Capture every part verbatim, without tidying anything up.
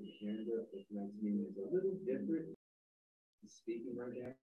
in Canada with nineteen is a little different. Speaking right now,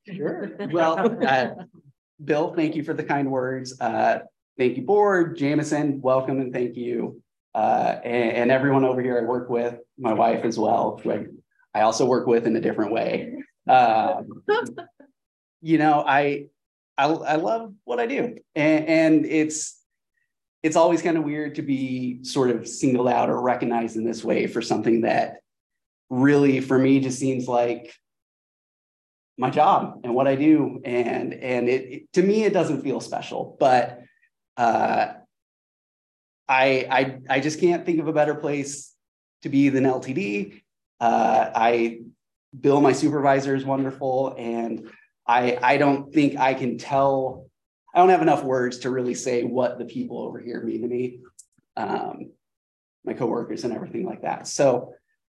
Sure. Well, uh, Bill, thank you for the kind words. Uh, thank you, board. Jamison, welcome and thank you. Uh, and, and everyone over here I work with, my wife as well, who I, I also work with in a different way. Uh, you know, I, I, I love what I do. And, and it's, it's always kind of weird to be sort of singled out or recognized in this way for something that really, for me, just seems like my job and what I do. And, and it, it to me, it doesn't feel special, but uh, I, I, I just can't think of a better place to be than L T D. Uh, I, Bill, my supervisor, is wonderful. And I, I don't think I can tell, I don't have enough words to really say what the people over here mean to me, um, my coworkers and everything like that. So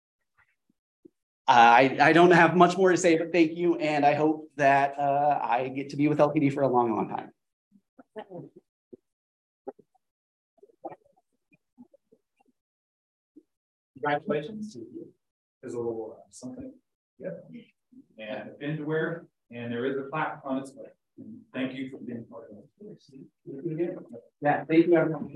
I, I don't have much more to say, but thank you. And I hope that uh, I get to be with L T D for a long, long time. Congratulations. There's a little uh, something. Yep. And a pin to wear, and there is a plaque on its way. And thank you for being part of it. Yeah, thank you, everyone.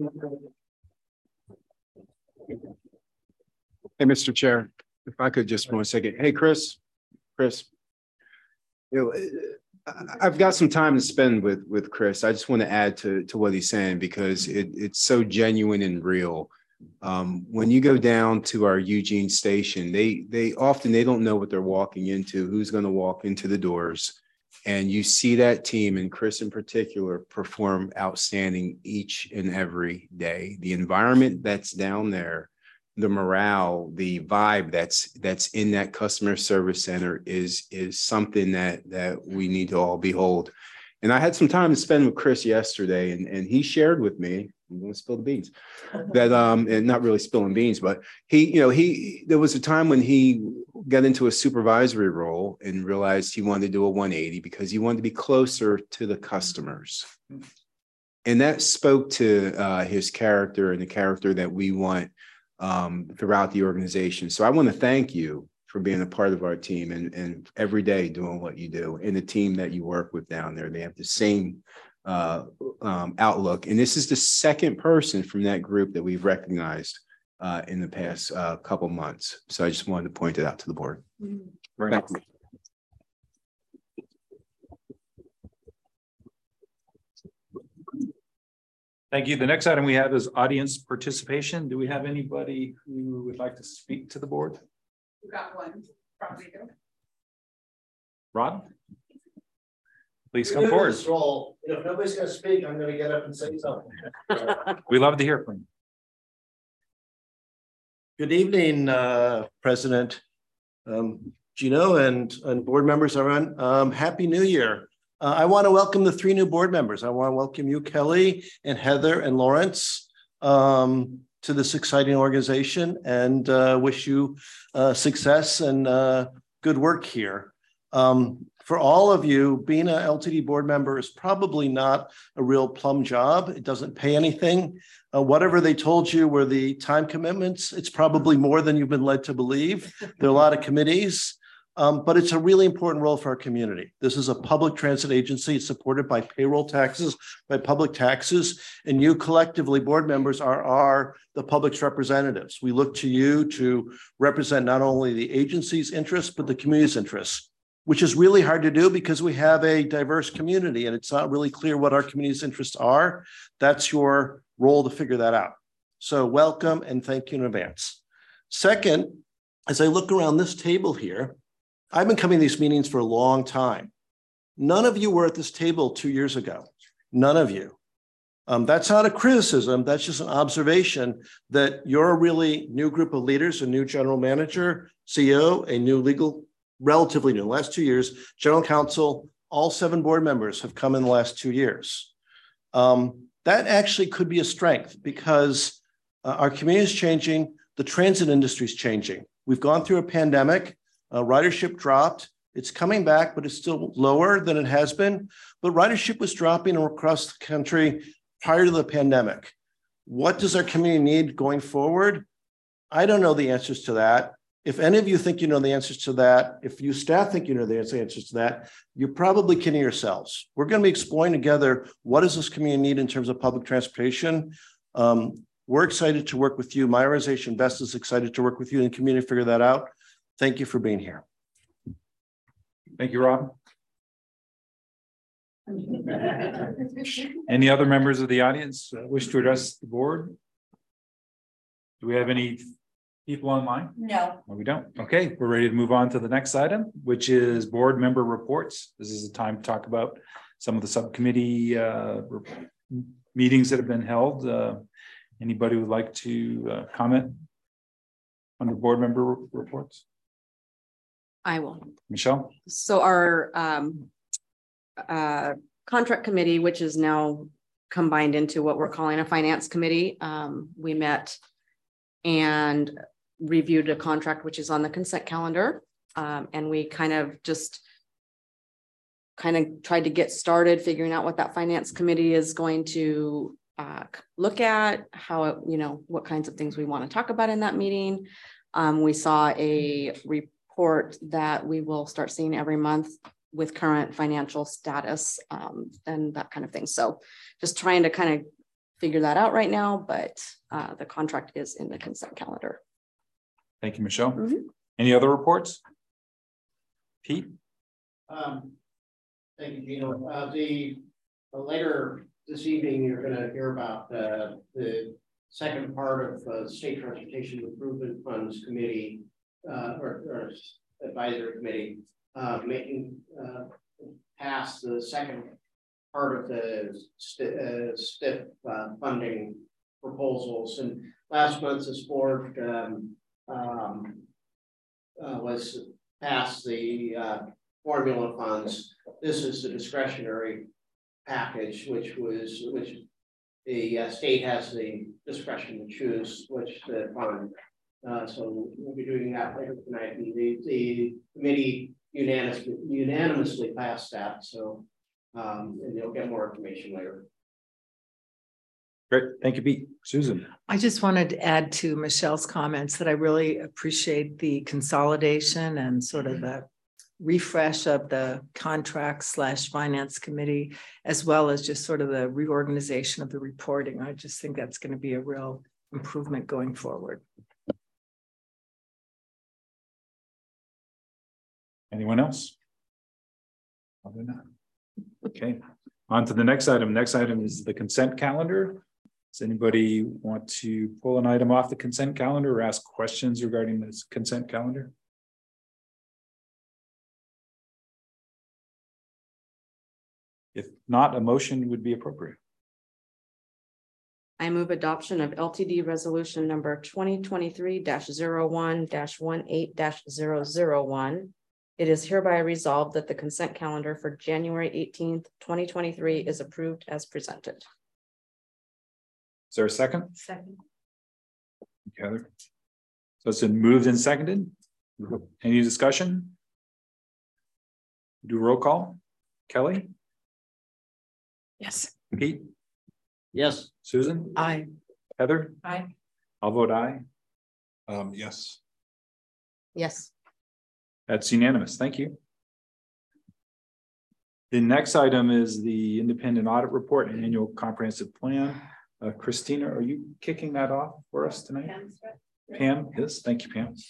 Hey, Mister Chair, if I could just one second. Hey, Chris, Chris, you know, I've got some time to spend with with Chris. I just want to add to to what he's saying because it, it's so genuine and real. Um, when you go down to our Eugene station, they they often they don't know what they're walking into, who's going to walk into the doors, and you see that team, and Chris in particular, perform outstanding each and every day. The environment that's down there, the morale, the vibe that's that's in that customer service center is is something that that we need to all behold. And I had some time to spend with Chris yesterday, and, and he shared with me, I'm going to spill the beans, that um and not really spilling beans, but he, you know, he there was a time when he got into a supervisory role and realized he wanted to do a one eighty because he wanted to be closer to the customers. And that spoke to uh, his character and the character that we want um, throughout the organization. So I want to thank you for being a part of our team and, and every day doing what you do, and the team that you work with down there. They have the same uh, um, outlook. And this is the second person from that group that we've recognized uh, in the past uh, couple months. So I just wanted to point it out to the board. Very Thank nice. you. Thank you. The next item we have is audience participation. Do we have anybody who would like to speak to the board? We got one from Rico. Rod? Please come forward. Role. You know, if nobody's going to speak, I'm going to get up and say something. We love to hear from you. Good evening, uh, President um, Gino and, and board members. Everyone, um, Happy New Year. Uh, I want to welcome the three new board members. I want to welcome you, Kelly and Heather and Lawrence, um, to this exciting organization, and uh, wish you uh, success and uh, good work here. Um, for all of you, being an L T D board member is probably not a real plum job. It doesn't pay anything. Uh, whatever they told you were the time commitments, it's probably more than you've been led to believe. There are a lot of committees. Um, but it's a really important role for our community. This is a public transit agency. It's supported by payroll taxes, by public taxes, and you collectively, board members, are, are the public's representatives. We look to you to represent not only the agency's interests, but the community's interests, which is really hard to do because we have a diverse community and it's not really clear what our community's interests are. That's your role to figure that out. So welcome and thank you in advance. Second, as I look around this table here, I've been coming to these meetings for a long time. None of you were at this table two years ago. None of you. Um, that's not a criticism. That's just an observation that you're a really new group of leaders, a new general manager, C E O, a new legal, relatively new, last two years, general counsel, all seven board members have come in the last two years. Um, that actually could be a strength because uh, our community is changing. The transit industry is changing. We've gone through a pandemic. Uh, ridership dropped. It's coming back, but it's still lower than it has been. But ridership was dropping across the country prior to the pandemic. What does our community need going forward? I don't know the answers to that. If any of you think you know the answers to that, if you staff think you know the answers to that, you're probably kidding yourselves. We're going to be exploring together what does this community need in terms of public transportation. Um, we're excited to work with you. My organization, Best, is excited to work with you in the community to figure that out. Thank you for being here. Thank you, Rob. Any other members of the audience uh, wish to address the board? Do we have any people online? No. No, we don't. Okay, we're ready to move on to the next item, which is board member reports. This is the time to talk about some of the subcommittee uh, meetings that have been held. Uh, anybody would like to uh, comment on the board member reports? I will. Michelle? So our um, uh, contract committee, which is now combined into what we're calling a finance committee, um, we met and reviewed a contract which is on the consent calendar. Um, and we kind of just kind of tried to get started figuring out what that finance committee is going to uh, look at, how, it, you know, what kinds of things we want to talk about in that meeting. Um, we saw a report that we will start seeing every month with current financial status um, and that kind of thing. So just trying to kind of figure that out right now, but uh, the contract is in the consent calendar. Thank you, Michelle. Mm-hmm. Any other reports? Pete? Um, thank you, Gino. Uh, the uh, later this evening, you're going to hear about uh, the second part of uh, State Transportation Improvement Funds Committee uh, or, or Advisory Committee uh, making uh, pass the second part of the st uh, STIP uh, funding proposals. And last month, this board um, um, uh, was passed the uh, formula funds. This is the discretionary package, which was which the uh, state has the discretion to choose which to fund. Uh, so we'll be doing that later tonight. And the, the committee unanimously unanimously passed that. So um, and you'll get more information later. Great, thank you, Pete. Susan. I just wanted to add to Michelle's comments that I really appreciate the consolidation and sort of the refresh of the contract slash finance committee, as well as just sort of the reorganization of the reporting. I just think that's going to be a real improvement going forward. Anyone else? Other than that. Okay, on to the next item. Next item is the consent calendar. Does anybody want to pull an item off the consent calendar or ask questions regarding this consent calendar? If not, a motion would be appropriate. I move adoption of L T D resolution number twenty twenty-three dash zero one dash one eight dash zero zero one. It is hereby resolved that the consent calendar for January eighteenth, twenty twenty-three is approved as presented. Is there a second? Second. Heather. So it's been moved and seconded. Any discussion? Do a roll call. Kelly? Yes. Pete? Yes. Susan? Aye. Heather? Aye. I'll vote aye. Um, yes. Yes. That's unanimous. Thank you. The next item is the independent audit report and annual comprehensive plan. Uh, Christina, are you kicking that off for us tonight? Pam, yes. Thank you, Pam.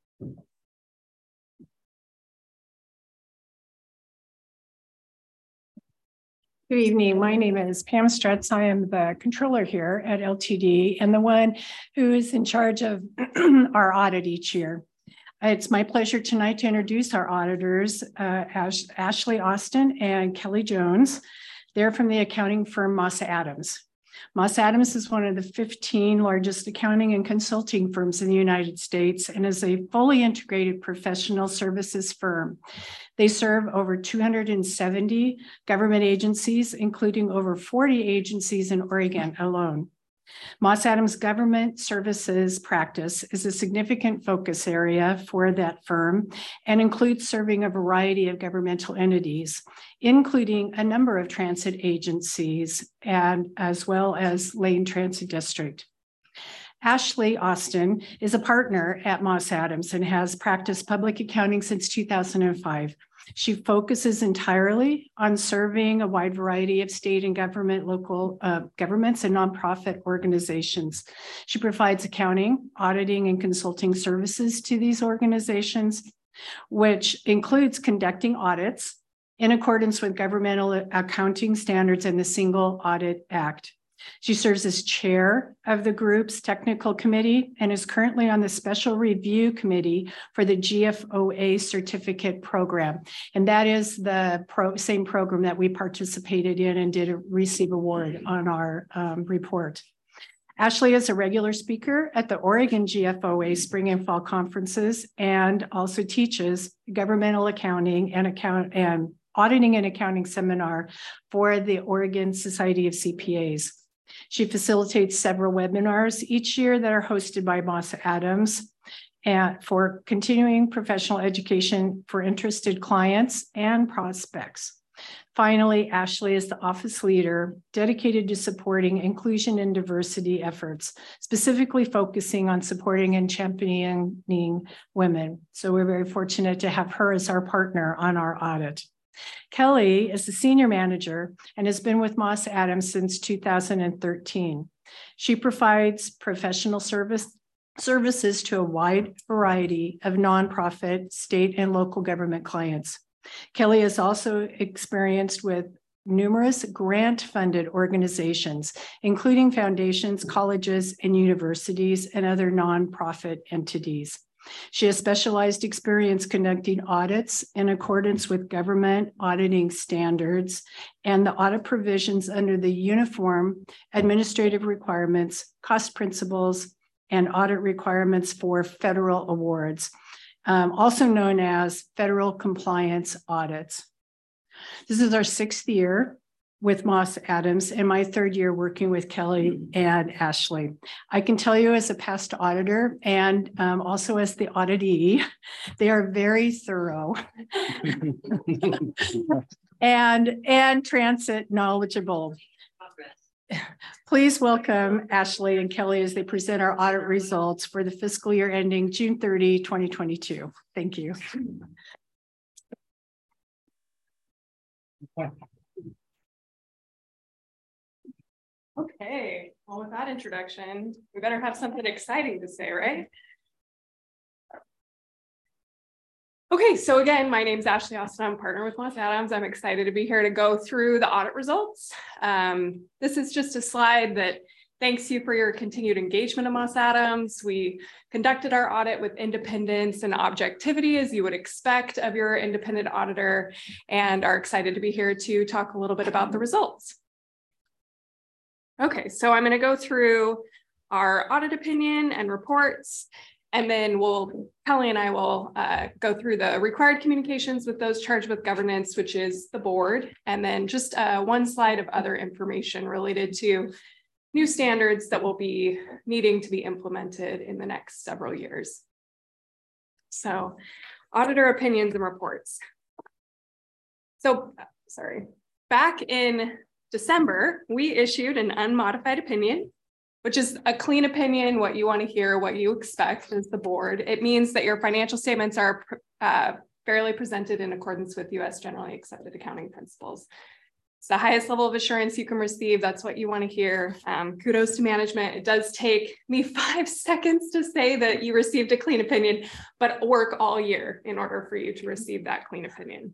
Good evening. My name is Pam Stretz. I am the controller here at L T D and the one who is in charge of our audit each year. It's my pleasure tonight to introduce our auditors, uh, Ash Ashley Austin and Kelly Jones. They're from the accounting firm Moss Adams. Moss Adams is one of the fifteen largest accounting and consulting firms in the United States and is a fully integrated professional services firm. They serve over two hundred seventy government agencies, including over forty agencies in Oregon alone. Moss Adams government services practice is a significant focus area for that firm and includes serving a variety of governmental entities, including a number of transit agencies and as well as Lane Transit District. Ashley Austin is a partner at Moss Adams and has practiced public accounting since two thousand five. She focuses entirely on serving a wide variety of state and government, local uh, governments and nonprofit organizations. She provides accounting, auditing, and consulting services to these organizations, which includes conducting audits in accordance with governmental accounting standards and the Single Audit Act. She serves as chair of the group's technical committee and is currently on the special review committee for the G F O A certificate program. And that is the pro same program that we participated in and did a, receive award on our um, report. Ashley is a regular speaker at the Oregon G F O A spring and fall conferences and also teaches governmental accounting and account and auditing and accounting seminar for the Oregon Society of C P As. She facilitates several webinars each year that are hosted by Moss Adams and for continuing professional education for interested clients and prospects. Finally, Ashley is the office leader dedicated to supporting inclusion and diversity efforts, specifically focusing on supporting and championing women. So we're very fortunate to have her as our partner on our audit. Kelly is the senior manager and has been with Moss Adams since two thousand thirteen. She provides professional service services to a wide variety of nonprofit, state, and local government clients. Kelly is also experienced with numerous grant-funded organizations, including foundations, colleges, and universities, and other nonprofit entities. She has specialized experience conducting audits in accordance with government auditing standards and the audit provisions under the Uniform Administrative Requirements, Cost Principles, and Audit Requirements for Federal Awards, um, also known as Federal Compliance Audits. This is our sixth year with Moss Adams and my third year working with Kelly and Ashley. I can tell you as a past auditor and um, also as the auditee, they are very thorough and, and transit knowledgeable. Please welcome Ashley and Kelly as they present our audit results for the fiscal year ending June thirtieth, twenty twenty-two. Thank you. Okay, well, with that introduction, we better have something exciting to say, right? Okay, so again, my name is Ashley Austin. I'm a partner with Moss Adams. I'm excited to be here to go through the audit results. Um, this is just a slide that thanks you for your continued engagement in Moss Adams. We conducted our audit with independence and objectivity, as you would expect of your independent auditor, and are excited to be here to talk a little bit about the results. Okay, so I'm going to go through our audit opinion and reports, and then we'll, Kelly and I will uh, go through the required communications with those charged with governance, which is the board, and then just uh, one slide of other information related to new standards that will be needing to be implemented in the next several years. So, auditor opinions and reports. So, sorry, back in December, we issued an unmodified opinion, which is a clean opinion, what you want to hear, what you expect as the board. It means that your financial statements are uh, fairly presented in accordance with U S generally accepted accounting principles. It's the highest level of assurance you can receive. That's what you want to hear. Um, kudos to management. It does take me five seconds to say that you received a clean opinion, but work all year in order for you to receive that clean opinion.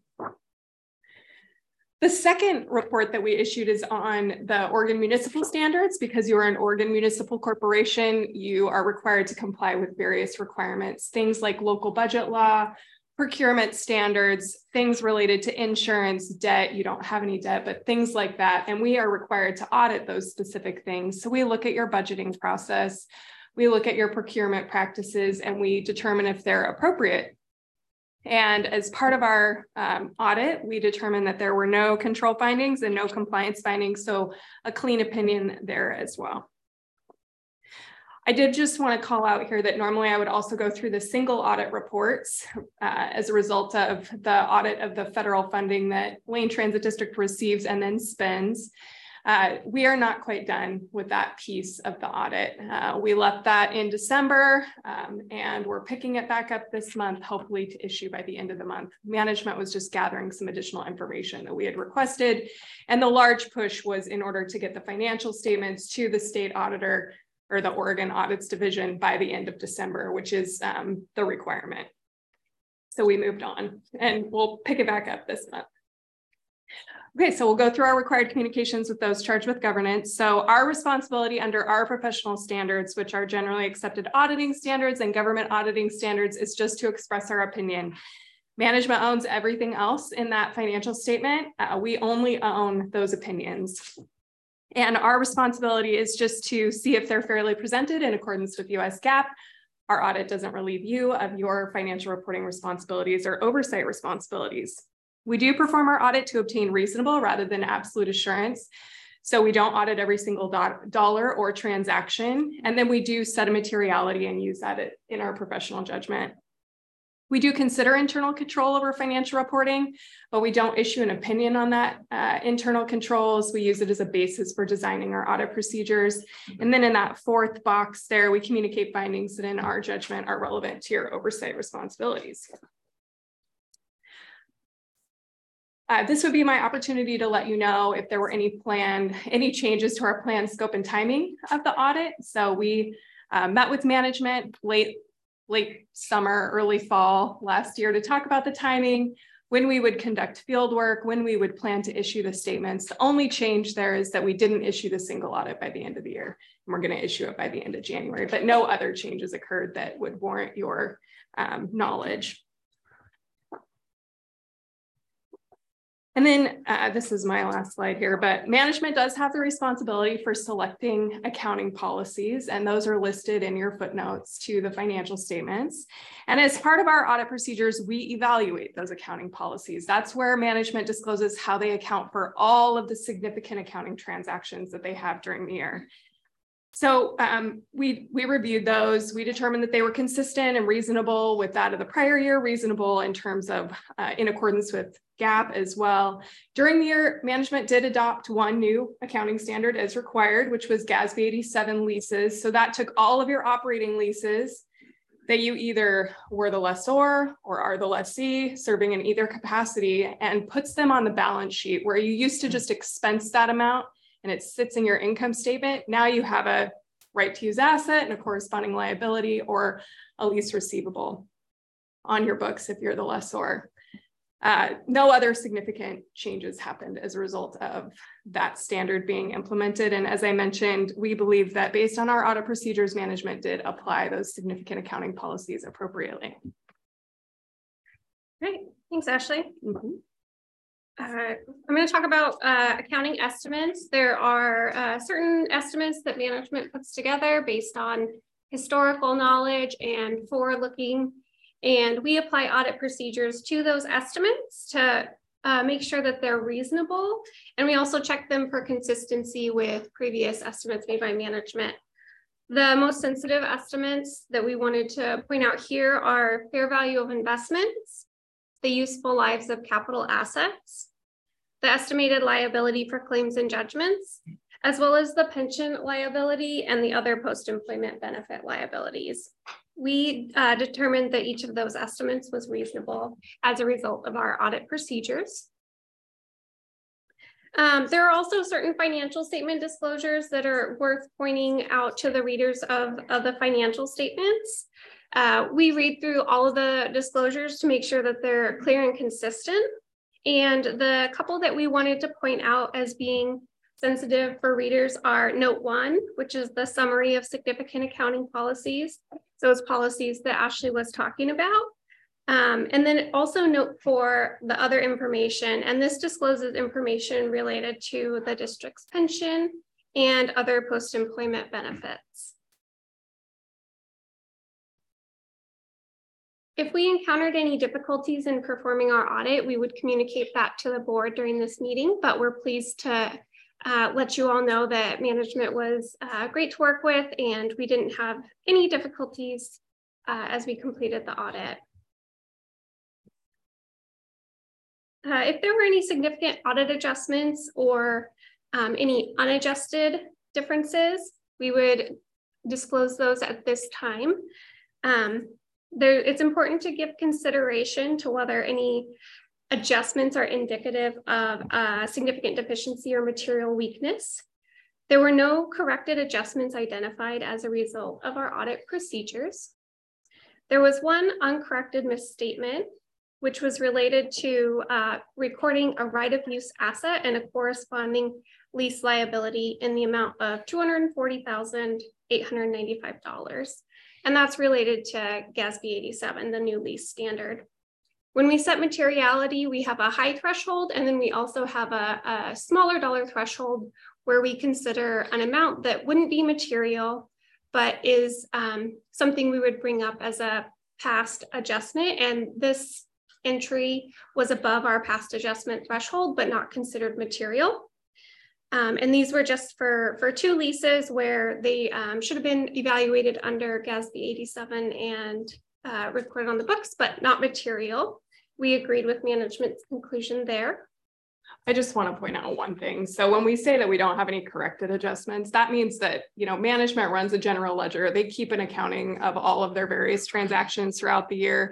The second report that we issued is on the Oregon Municipal Standards. Because you are an Oregon Municipal Corporation, you are required to comply with various requirements, things like local budget law, procurement standards, things related to insurance, debt. You don't have any debt, but things like that. And we are required to audit those specific things. So we look at your budgeting process, we look at your procurement practices, and we determine if they're appropriate. And as part of our um, audit, we determined that there were no control findings and no compliance findings, so a clean opinion there as well. I did just want to call out here that normally I would also go through the single audit reports uh, as a result of the audit of the federal funding that Lane Transit District receives and then spends. Uh, we are not quite done with that piece of the audit. Uh, we left that in December um, and we're picking it back up this month, hopefully to issue by the end of the month. Management was just gathering some additional information that we had requested. And the large push was in order to get the financial statements to the state auditor or the Oregon Audits Division by the end of December, which is um, the requirement. So we moved on and we'll pick it back up this month. Okay, so we'll go through our required communications with those charged with governance. So our responsibility under our professional standards, which are generally accepted auditing standards and government auditing standards, is just to express our opinion. Management owns everything else in that financial statement. Uh, we only own those opinions. And our responsibility is just to see if they're fairly presented in accordance with U S GAAP. Our audit doesn't relieve you of your financial reporting responsibilities or oversight responsibilities. We do perform our audit to obtain reasonable rather than absolute assurance. So we don't audit every single do- dollar or transaction. And then we do set a materiality and use that in our professional judgment. We do consider internal control over financial reporting, but we don't issue an opinion on that uh, internal controls. We use it as a basis for designing our audit procedures. And then in that fourth box there, we communicate findings that in our judgment are relevant to your oversight responsibilities. Uh, this would be my opportunity to let you know if there were any planned, any changes to our plan, scope, and timing of the audit. So we uh, met with management late, late summer, early fall last year to talk about the timing, when we would conduct field work, when we would plan to issue the statements. The only change there is that we didn't issue the single audit by the end of the year, and we're going to issue it by the end of January, but no other changes occurred that would warrant your um, knowledge. And then uh, this is my last slide here, but management does have the responsibility for selecting accounting policies, and those are listed in your footnotes to the financial statements. And as part of our audit procedures, we evaluate those accounting policies. That's where management discloses how they account for all of the significant accounting transactions that they have during the year. So um, we, we reviewed those. We determined that they were consistent and reasonable with that of the prior year, reasonable in terms of uh, in accordance with GAAP as well. During the year, management did adopt one new accounting standard as required, which was GASB eighty-seven leases. So that took all of your operating leases that you either were the lessor or are the lessee serving in either capacity and puts them on the balance sheet where you used to just expense that amount and it sits in your income statement. Now you have a right to use asset and a corresponding liability or a lease receivable on your books if you're the lessor. Uh, no other significant changes happened as a result of that standard being implemented. And as I mentioned, we believe that based on our audit procedures, management did apply those significant accounting policies appropriately. Great, thanks, Ashley. Mm-hmm. Uh, I'm going to talk about uh, accounting estimates. There are uh, certain estimates that management puts together based on historical knowledge and forward-looking, and we apply audit procedures to those estimates to uh, make sure that they're reasonable, and we also check them for consistency with previous estimates made by management. The most sensitive estimates that we wanted to point out here are fair value of investments, the useful lives of capital assets, the estimated liability for claims and judgments, as well as the pension liability and the other post-employment benefit liabilities. We uh, determined that each of those estimates was reasonable as a result of our audit procedures. Um, there are also certain financial statement disclosures that are worth pointing out to the readers of, of the financial statements. Uh, we read through all of the disclosures to make sure that they're clear and consistent. And the couple that we wanted to point out as being sensitive for readers are note one, which is the summary of significant accounting policies. Those policies that Ashley was talking about. Um, and then also note for the other information, and this discloses information related to the district's pension and other post-employment benefits. If we encountered any difficulties in performing our audit, we would communicate that to the board during this meeting, but we're pleased to uh, let you all know that management was uh, great to work with and we didn't have any difficulties uh, as we completed the audit. Uh, if there were any significant audit adjustments or Um, any unadjusted differences, we would disclose those at this time. Um, there, it's important to give consideration to whether any adjustments are indicative of a significant deficiency or material weakness. There were no corrected adjustments identified as a result of our audit procedures. There was one uncorrected misstatement, which was related to uh, recording a right of use asset and a corresponding lease liability in the amount of two hundred forty thousand eight hundred ninety-five dollars. And that's related to G A S B eighty-seven, the new lease standard. When we set materiality, we have a high threshold, and then we also have a, a smaller dollar threshold where we consider an amount that wouldn't be material, but is um, something we would bring up as a past adjustment. And this entry was above our past adjustment threshold, but not considered material. Um, and these were just for, for two leases where they um, should have been evaluated under G A S B eighty-seven and uh, recorded on the books, but not material. We agreed with management's conclusion there. I just want to point out one thing. So when we say that we don't have any corrected adjustments, that means that, you know, management runs a general ledger. They keep an accounting of all of their various transactions throughout the year.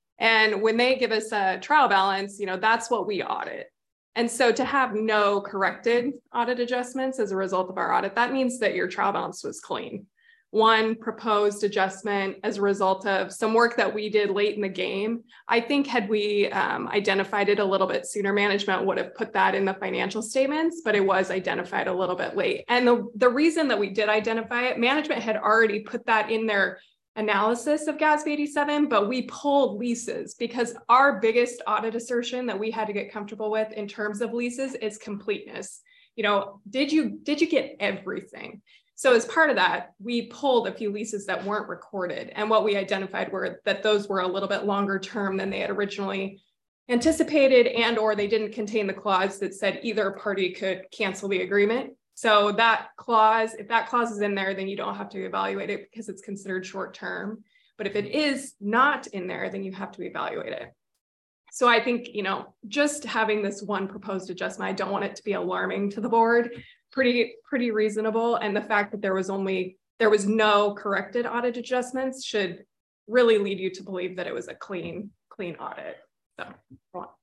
And when they give us a trial balance, you know, that's what we audit. And so to have no corrected audit adjustments as a result of our audit, that means that your trial balance was clean. One proposed adjustment as a result of some work that we did late in the game. I think had we um, identified it a little bit sooner, management would have put that in the financial statements, but it was identified a little bit late. And the, the reason that we did identify it, management had already put that in their analysis of G A S B eighty-seven, but we pulled leases because our biggest audit assertion that we had to get comfortable with in terms of leases is completeness. You know, did you, did you get everything? So as part of that, we pulled a few leases that weren't recorded. And what we identified were that those were a little bit longer term than they had originally anticipated, and or they didn't contain the clause that said either party could cancel the agreement. So that clause, if that clause is in there, then you don't have to evaluate it because it's considered short term. But if it is not in there, then you have to evaluate it. So I think, you know, just having this one proposed adjustment, I don't want it to be alarming to the board. Pretty, pretty reasonable. And the fact that there was only, there was no corrected audit adjustments should really lead you to believe that it was a clean, clean audit. So, all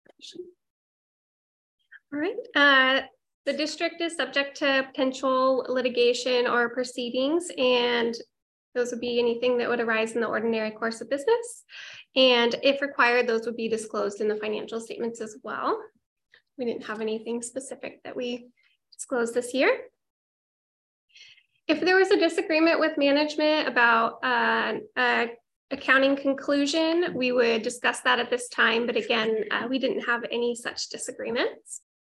right. Uh, the district is subject to potential litigation or proceedings, and those would be anything that would arise in the ordinary course of business. And if required, those would be disclosed in the financial statements as well. We didn't have anything specific that we disclosed this year. If there was a disagreement with management about uh, uh, accounting conclusion, we would discuss that at this time. But again, uh, we didn't have any such disagreements.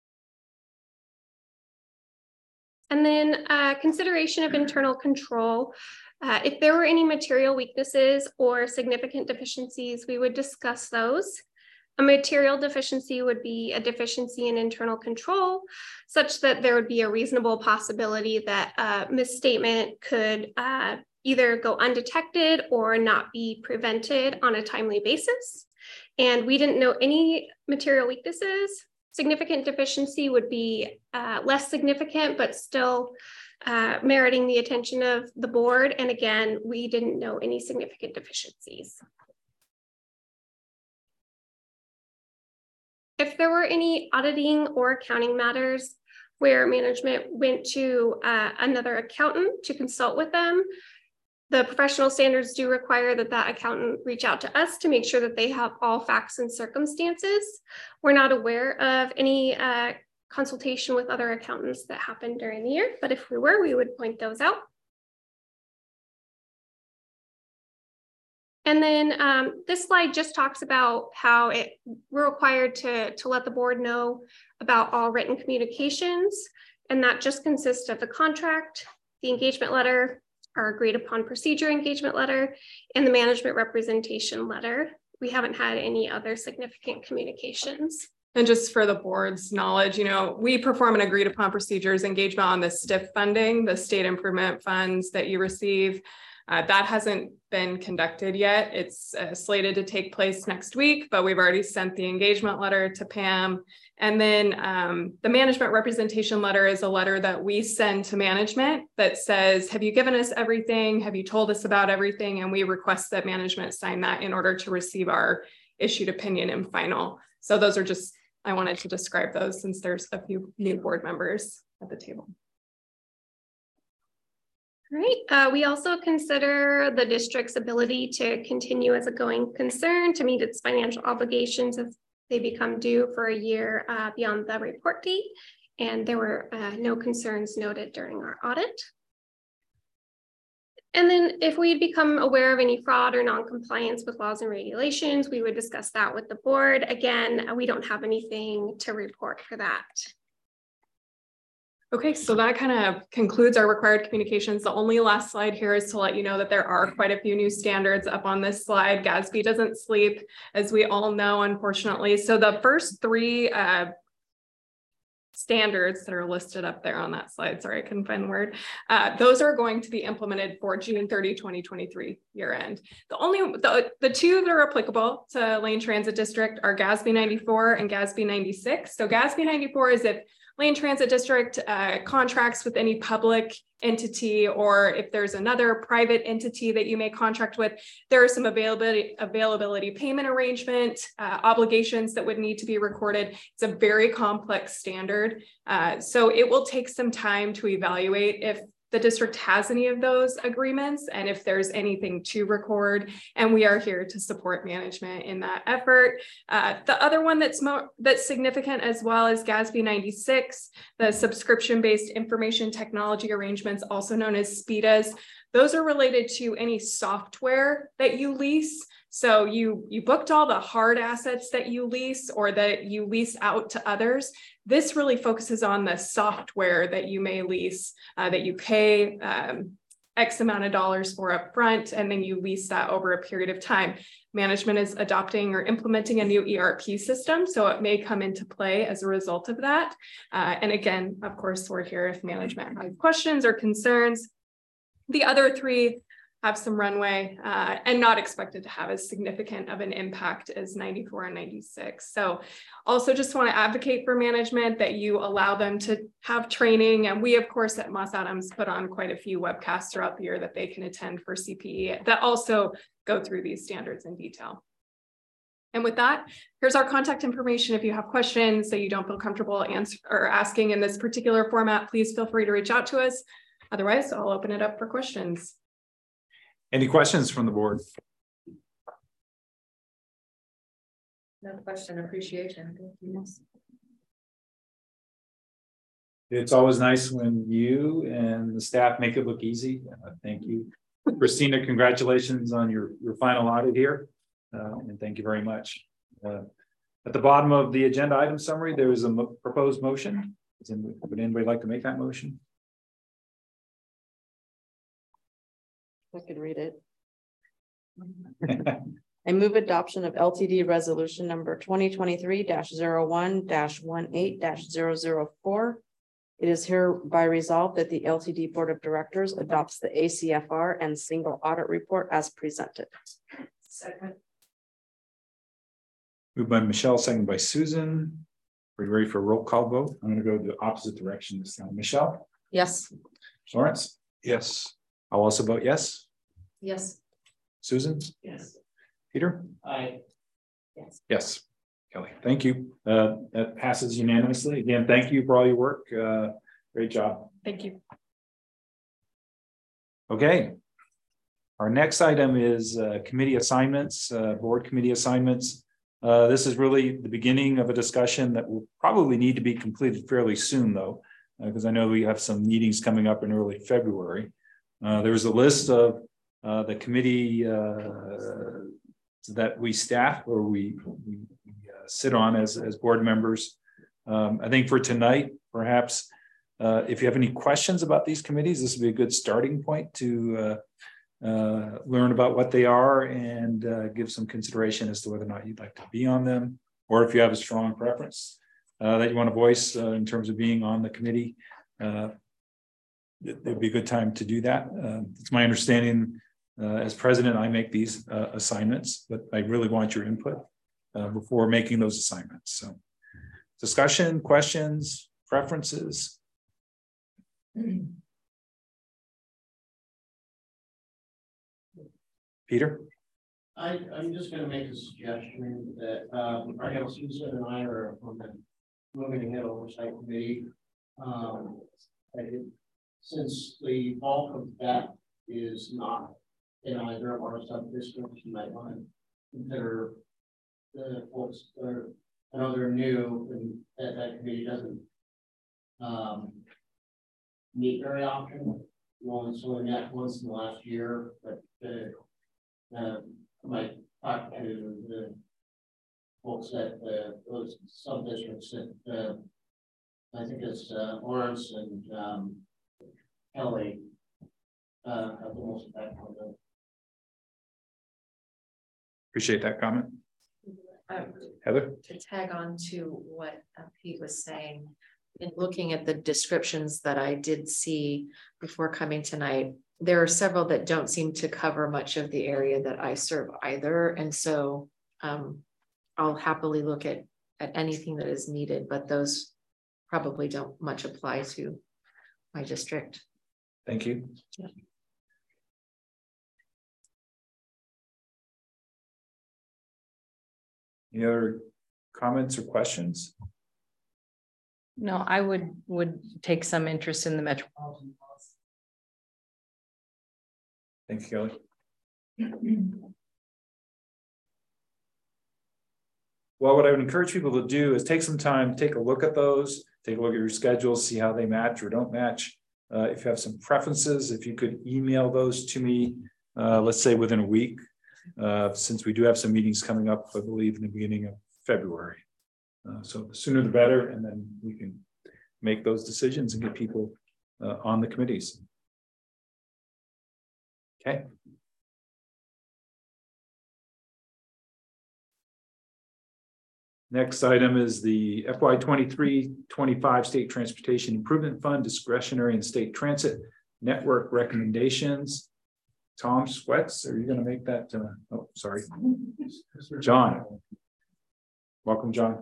And then uh, consideration of internal control. Uh, if there were any material weaknesses or significant deficiencies, we would discuss those. A material deficiency would be a deficiency in internal control, such that there would be a reasonable possibility that a misstatement could uh, either go undetected or not be prevented on a timely basis. And we didn't know any material weaknesses. Significant deficiency would be uh, less significant, but still uh, meriting the attention of the board. And again, we didn't know any significant deficiencies. If there were any auditing or accounting matters where management went to uh, another accountant to consult with them, the professional standards do require that that accountant reach out to us to make sure that they have all facts and circumstances. We're not aware of any uh, consultation with other accountants that happened during the year, but if we were, we would point those out. And then um, this slide just talks about how it, we're required to, to let the board know about all written communications. And that just consists of the contract, the engagement letter, our agreed upon procedure engagement letter, and the management representation letter. We haven't had any other significant communications. And just for the board's knowledge, you know, we perform an agreed upon procedures engagement on the S T I F funding, the state improvement funds that you receive. Uh, that hasn't been conducted yet. It's uh, slated to take place next week, but we've already sent the engagement letter to Pam. And then um, the management representation letter is a letter that we send to management that says, have you given us everything? Have you told us about everything? And we request that management sign that in order to receive our issued opinion and final. So those are just, I wanted to describe those since there's a few new board members at the table. Right. Uh, we also consider the district's ability to continue as a going concern to meet its financial obligations if they become due for a year uh, beyond the report date. And there were uh, no concerns noted during our audit. And then if we become aware of any fraud or non-compliance with laws and regulations, we would discuss that with the board. Again, we don't have anything to report for that. Okay, so that kind of concludes our required communications. The only last slide here is to let you know that there are quite a few new standards up on this slide. GASB doesn't sleep, as we all know, unfortunately. So the first three uh, standards that are listed up there on that slide, sorry, I couldn't find the word, uh, those are going to be implemented for June thirtieth, twenty twenty-three year end. The only, the, the two that are applicable to Lane Transit District are GASB ninety-four and GASB ninety-six. So GASB ninety-four is if Lane Transit District uh, contracts with any public entity, or if there's another private entity that you may contract with, there are some availability, availability payment arrangement uh, obligations that would need to be recorded. It's a very complex standard. Uh, so it will take some time to evaluate if the district has any of those agreements and if there's anything to record, and we are here to support management in that effort. Uh, the other one that's more that's significant as well is GASB ninety-six, the subscription-based information technology arrangements, also known as S P I D As. Those are related to any software that you lease. So you, you booked all the hard assets that you lease or that you lease out to others. This really focuses on the software that you may lease, uh, that you pay um, X amount of dollars for up front, and then you lease that over a period of time. Management is adopting or implementing a new E R P system, so it may come into play as a result of that. Uh, and again, of course, we're here if management has questions or concerns. The other three have some runway uh, and not expected to have as significant of an impact as ninety-four and ninety-six. So also just want to advocate for management that you allow them to have training. And we, of course, at Moss Adams put on quite a few webcasts throughout the year that they can attend for C P E that also go through these standards in detail. And with that, here's our contact information. If you have questions that you don't feel comfortable answer or asking in this particular format, please feel free to reach out to us. Otherwise, I'll open it up for questions. Any questions from the board? No question, appreciation. It's always nice when you and the staff make it look easy. Uh, thank you. Christina, congratulations on your, your final audit here. Uh, and thank you very much. Uh, at the bottom of the agenda item summary, there is a mo proposed motion. Would anybody like to make that motion? I could read it. I move adoption of L T D resolution number twenty twenty-three dash zero one dash one eight dash zero zero four. It is hereby resolved that the L T D Board of Directors adopts the A C F R and single audit report as presented. Second. Moved by Michelle, second by Susan. Are you ready for a roll call vote? I'm going to go the opposite direction this time. Michelle? Yes. Lawrence? Yes. I'll also vote yes. Yes. Susan? Yes. Peter? Aye. Yes. Yes. Kelly, thank you. Uh, that passes unanimously. Again, thank you for all your work. Uh, great job. Thank you. Okay. Our next item is uh, committee assignments, uh, board committee assignments. Uh, this is really the beginning of a discussion that will probably need to be completed fairly soon, though, because uh, I know we have some meetings coming up in early February. Uh, there's a list of uh, the committee uh, that we staff or we, we, we uh, sit on as, as board members. Um, I think for tonight, perhaps, uh, if you have any questions about these committees, this would be a good starting point to uh, uh, learn about what they are and uh, give some consideration as to whether or not you'd like to be on them, or if you have a strong preference uh, that you want to voice uh, in terms of being on the committee. Uh, it would be a good time to do that. Uh, it's my understanding Uh, as president, I make these uh, assignments, but I really want your input uh, before making those assignments. So discussion, questions, preferences. Peter? I, I'm just gonna make a suggestion that, um, I know Susan and I are on the moving ahead oversight committee. Um, I did, since the bulk of that is not in either of our sub-districts, you might want to consider the folks that are, I know they're new and that, that committee doesn't um, meet very often. Once only met once in the last year, but uh, uh, I might talk to the folks at uh, those sub-districts that uh, I think it's uh, Lawrence and um, Kelly uh, have the most effect on them. Appreciate that comment. Um, Heather? To tag on to what uh, Pete was saying, in looking at the descriptions that I did see before coming tonight, there are several that don't seem to cover much of the area that I serve either. And so um, I'll happily look at, at anything that is needed, but those probably don't much apply to my district. Thank you. Yeah. Any other comments or questions? No, I would would take some interest in the metropolitan policy. Thank you, Kelly. Well, what I would encourage people to do is take some time, take a look at those, take a look at your schedules, see how they match or don't match. Uh, if you have some preferences, if you could email those to me, uh, let's say within a week, uh, since we do have some meetings coming up, I believe, in the beginning of February. Uh, so the sooner the better, and then we can make those decisions and get people uh, on the committees. Okay. Next item is the F Y twenty-three twenty-five State Transportation Improvement Fund Discretionary and State Transit Network Recommendations. Tom Sweats, are you going to make that? Uh, oh, sorry. John. Welcome, John.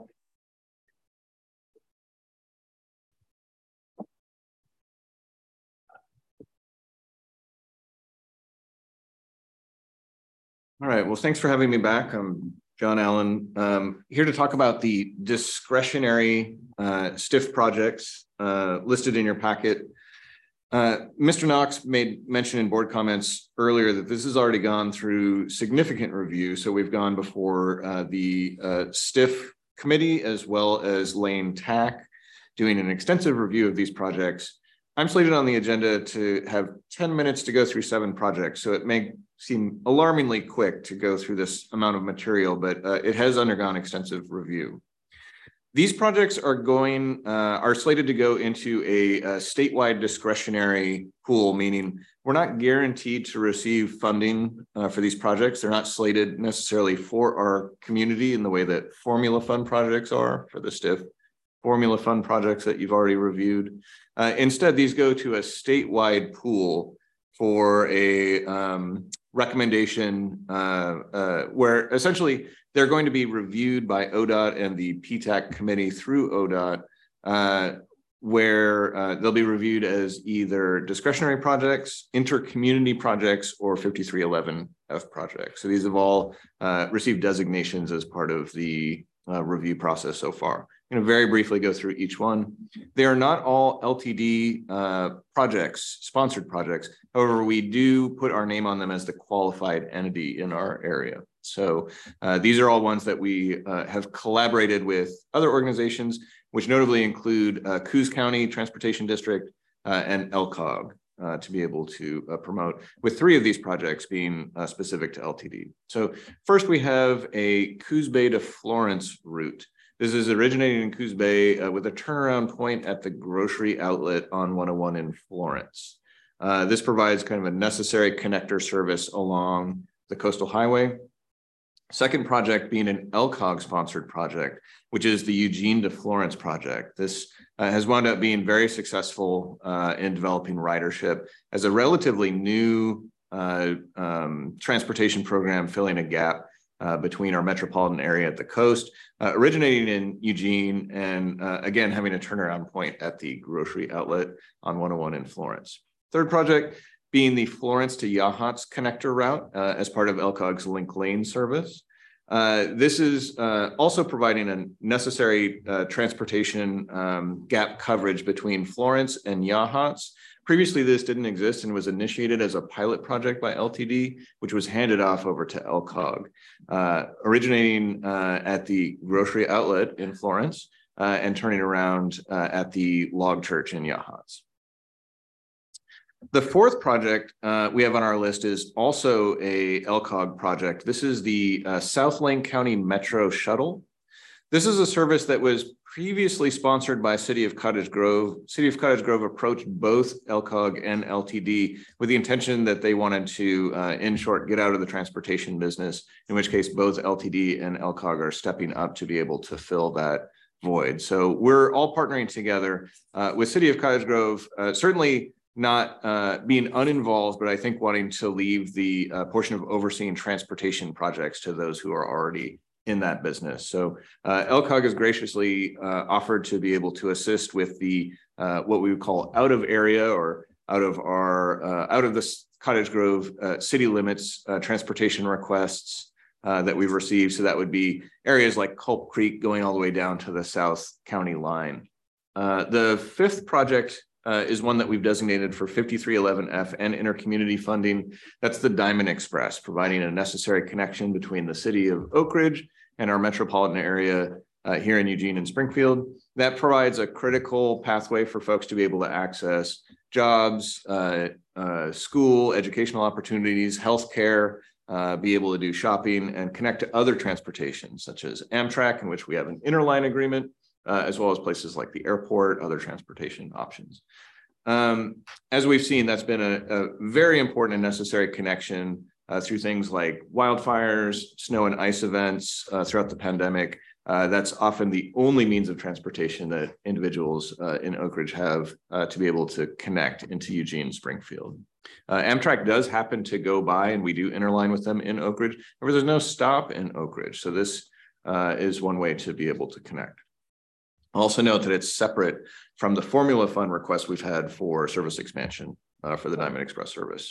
All right, well, thanks for having me back. I'm John Allen, um, here to talk about the discretionary uh, S T I F projects uh, listed in your packet. Uh, Mister Knox made mention in board comments earlier that this has already gone through significant review. So we've gone before uh, the uh, S T I F committee as well as Lane T A C, doing an extensive review of these projects. I'm slated on the agenda to have ten minutes to go through seven projects. So it may seem alarmingly quick to go through this amount of material, but uh, it has undergone extensive review. These projects are going, uh, are slated to go into a, a statewide discretionary pool, meaning we're not guaranteed to receive funding uh, for these projects. They're not slated necessarily for our community in the way that formula fund projects are for the S T I F, formula fund projects that you've already reviewed. Uh, instead, these go to a statewide pool for a um, recommendation uh, uh, where essentially they're going to be reviewed by O D O T and the P TAC committee through O D O T, uh, where uh, they'll be reviewed as either discretionary projects, inter-community projects, or fifty-three eleven F projects. So these have all uh, received designations as part of the uh, review process so far. I'm going to very briefly go through each one. They are not all L T D uh, projects, sponsored projects. However, we do put our name on them as the qualified entity in our area. So uh, these are all ones that we uh, have collaborated with other organizations, which notably include uh, Coos County Transportation District uh, and L C O G uh, to be able to uh, promote, with three of these projects being uh, specific to L T D. So first we have a Coos Bay to Florence route. This is originating in Coos Bay uh, with a turnaround point at the grocery outlet on one oh one in Florence. Uh, this provides kind of a necessary connector service along the coastal highway. Second project being an L C O G sponsored project, which is the Eugene to Florence project. This uh, has wound up being very successful uh, in developing ridership as a relatively new uh, um, transportation program filling a gap uh, between our metropolitan area at the coast, uh, originating in Eugene, and uh, again, having a turnaround point at the grocery outlet on one oh one in Florence. Third project being the Florence to Yachats connector route uh, as part of L C O G's Link Lane service. Uh, this is uh, also providing a necessary uh, transportation um, gap coverage between Florence and Yachats. Previously, this didn't exist and was initiated as a pilot project by L T D, which was handed off over to L C O G, uh, originating uh, at the grocery outlet in Florence uh, and turning around uh, at the Log Church in Yachats. The fourth project uh, we have on our list is also a L C O G project. This is the uh, South Lane County Metro Shuttle. This is a service that was previously sponsored by City of Cottage Grove. City of Cottage Grove approached both L C O G and L T D with the intention that they wanted to, uh, in short, get out of the transportation business, in which case both L T D and L C O G are stepping up to be able to fill that void. So we're all partnering together uh, with City of Cottage Grove, uh, certainly not uh, being uninvolved, but I think wanting to leave the uh, portion of overseeing transportation projects to those who are already in that business. So uh, L C O G has graciously uh, offered to be able to assist with the uh, what we would call out of area or out of our uh, out of the Cottage Grove uh, city limits uh, transportation requests uh, that we've received. So that would be areas like Culp Creek going all the way down to the South County line. Uh, the fifth project Uh, is one that we've designated for fifty-three eleven F and intercommunity funding. That's the Diamond Express, providing a necessary connection between the city of Oak Ridge and our metropolitan area uh, here in Eugene and Springfield. That provides a critical pathway for folks to be able to access jobs, uh, uh, school, educational opportunities, healthcare, uh, be able to do shopping and connect to other transportation, such as Amtrak, in which we have an interline agreement, Uh, as well as places like the airport, other transportation options. Um, as we've seen, that's been a, a very important and necessary connection uh, through things like wildfires, snow and ice events uh, throughout the pandemic. Uh, that's often the only means of transportation that individuals uh, in Oak Ridge have uh, to be able to connect into Eugene, Springfield. Uh, Amtrak does happen to go by, and we do interline with them in Oak Ridge. However, there's no stop in Oak Ridge. So this uh, is one way to be able to connect. Also note that it's separate from the formula fund request we've had for service expansion uh, for the Diamond Express service.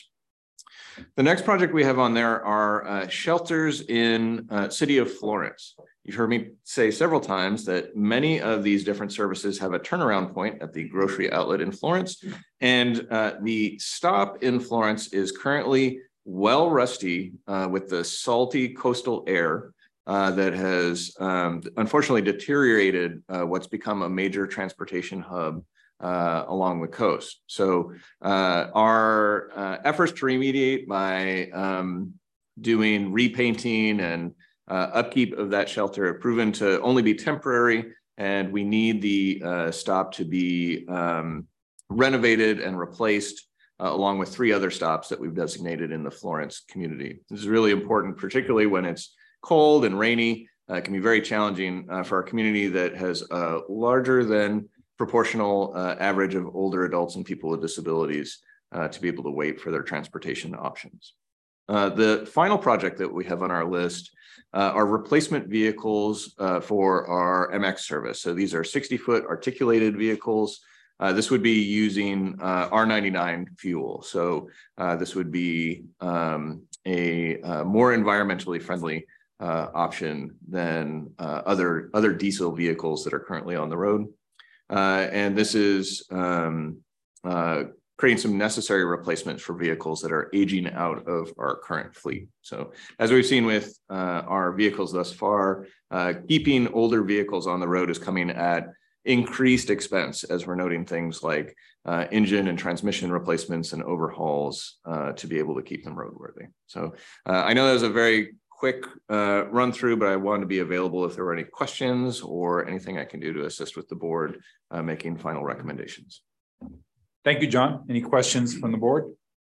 The next project we have on there are uh, shelters in uh, City of Florence. You've heard me say several times that many of these different services have a turnaround point at the grocery outlet in Florence, and uh, the stop in Florence is currently well rusty uh, with the salty coastal air Uh, that has um, unfortunately deteriorated uh, what's become a major transportation hub uh, along the coast. So uh, our uh, efforts to remediate by um, doing repainting and uh, upkeep of that shelter have proven to only be temporary, and we need the uh, stop to be um, renovated and replaced uh, along with three other stops that we've designated in the Florence community. This is really important, particularly when it's cold and rainy. Uh, it can be very challenging uh, for our community that has a larger than proportional uh, average of older adults and people with disabilities uh, to be able to wait for their transportation options. Uh, the final project that we have on our list uh, are replacement vehicles uh, for our M X service. So these are sixty foot articulated vehicles. Uh, this would be using uh, R ninety-nine fuel. So uh, this would be um, a uh, more environmentally friendly Uh, option than uh, other, other diesel vehicles that are currently on the road. Uh, and this is um, uh, creating some necessary replacements for vehicles that are aging out of our current fleet. So as we've seen with uh, our vehicles thus far, uh, keeping older vehicles on the road is coming at increased expense, as we're noting things like uh, engine and transmission replacements and overhauls uh, to be able to keep them roadworthy. So uh, I know that was a very quick uh, run through, but I wanted to be available if there were any questions or anything I can do to assist with the board uh, making final recommendations. Thank you, John. Any questions from the board?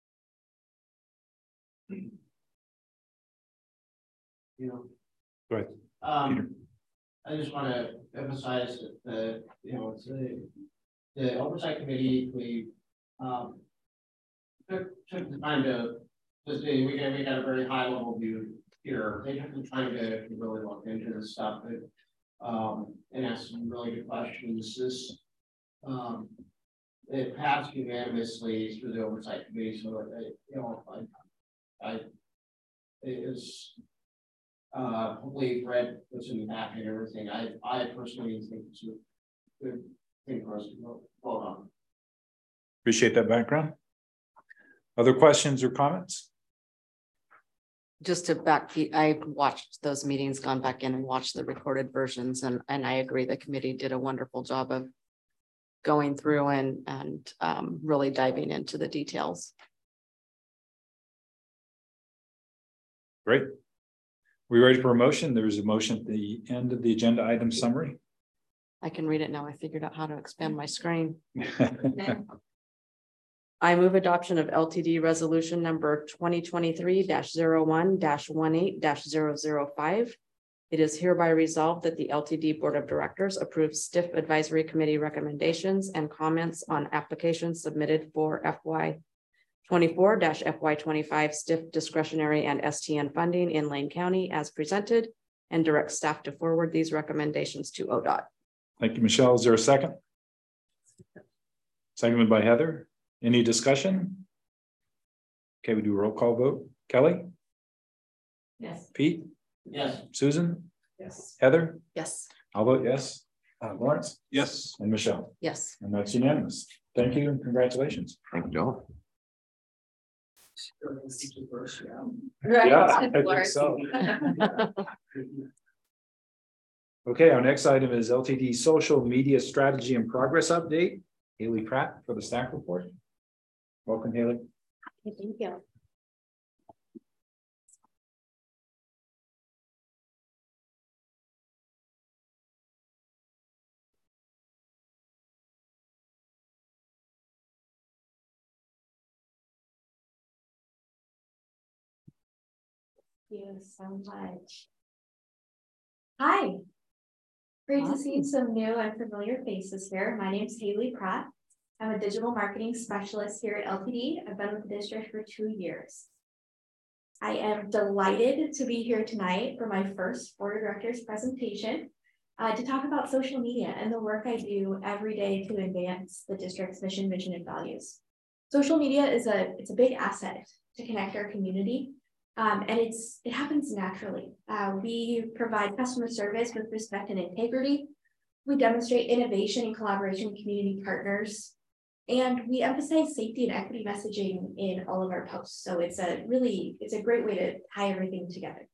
You know, Go ahead. Um, I just want to emphasize that the, you know, it's a, the oversight committee, we um, took, took the time to Just we got we got a very high level view here. They have been trying to really look into this stuff and, um, and ask some really good questions. This um, it passed unanimously through the oversight committee, so I, you know, I, I it is uh, hopefully read what's in the back and everything. I I personally think it's a good thing for us to vote, vote on. Appreciate that background. Other questions or comments? Just to back, I watched those meetings, gone back in and watched the recorded versions, and, and I agree the committee did a wonderful job of going through and, and um, really diving into the details. Great. We ready for a motion? There's a motion at the end of the agenda item summary. I can read it now. I figured out how to expand my screen. I move adoption of L T D resolution number twenty twenty-three dash zero one dash one eight dash zero zero five. It is hereby resolved that the L T D Board of Directors approves STIF Advisory Committee recommendations and comments on applications submitted for F Y twenty-four dash F Y twenty-five STIF discretionary and S T N funding in Lane County as presented, and direct staff to forward these recommendations to O D O T. Thank you, Michelle. Is there a second? Seconded by Heather. Any discussion? Okay, we do a roll call vote. Kelly? Yes. Pete? Yes. Susan? Yes. Heather? Yes. I'll vote yes. Uh, Lawrence? Yes. And Michelle? Yes. And that's unanimous. Thank you and congratulations. Thank you, Joe. Yeah, I think so. Okay, our next item is L T D Social Media Strategy and Progress Update. Haley Pratt for the staff report. Welcome, Haley. Okay, thank you. Thank you so much. Hi. Great awesome. to see some new and familiar faces here. My name is Haley Pratt. I'm a digital marketing specialist here at L T D. I've been with the district for two years. I am delighted to be here tonight for my first board of directors presentation uh, to talk about social media and the work I do every day to advance the district's mission, vision, and values. Social media is a, it's a big asset to connect our community. Um, and it's it happens naturally. Uh, we provide customer service with respect and integrity. We demonstrate innovation and collaboration with community partners. And we emphasize safety and equity messaging in all of our posts. So it's a really, it's a great way to tie everything together.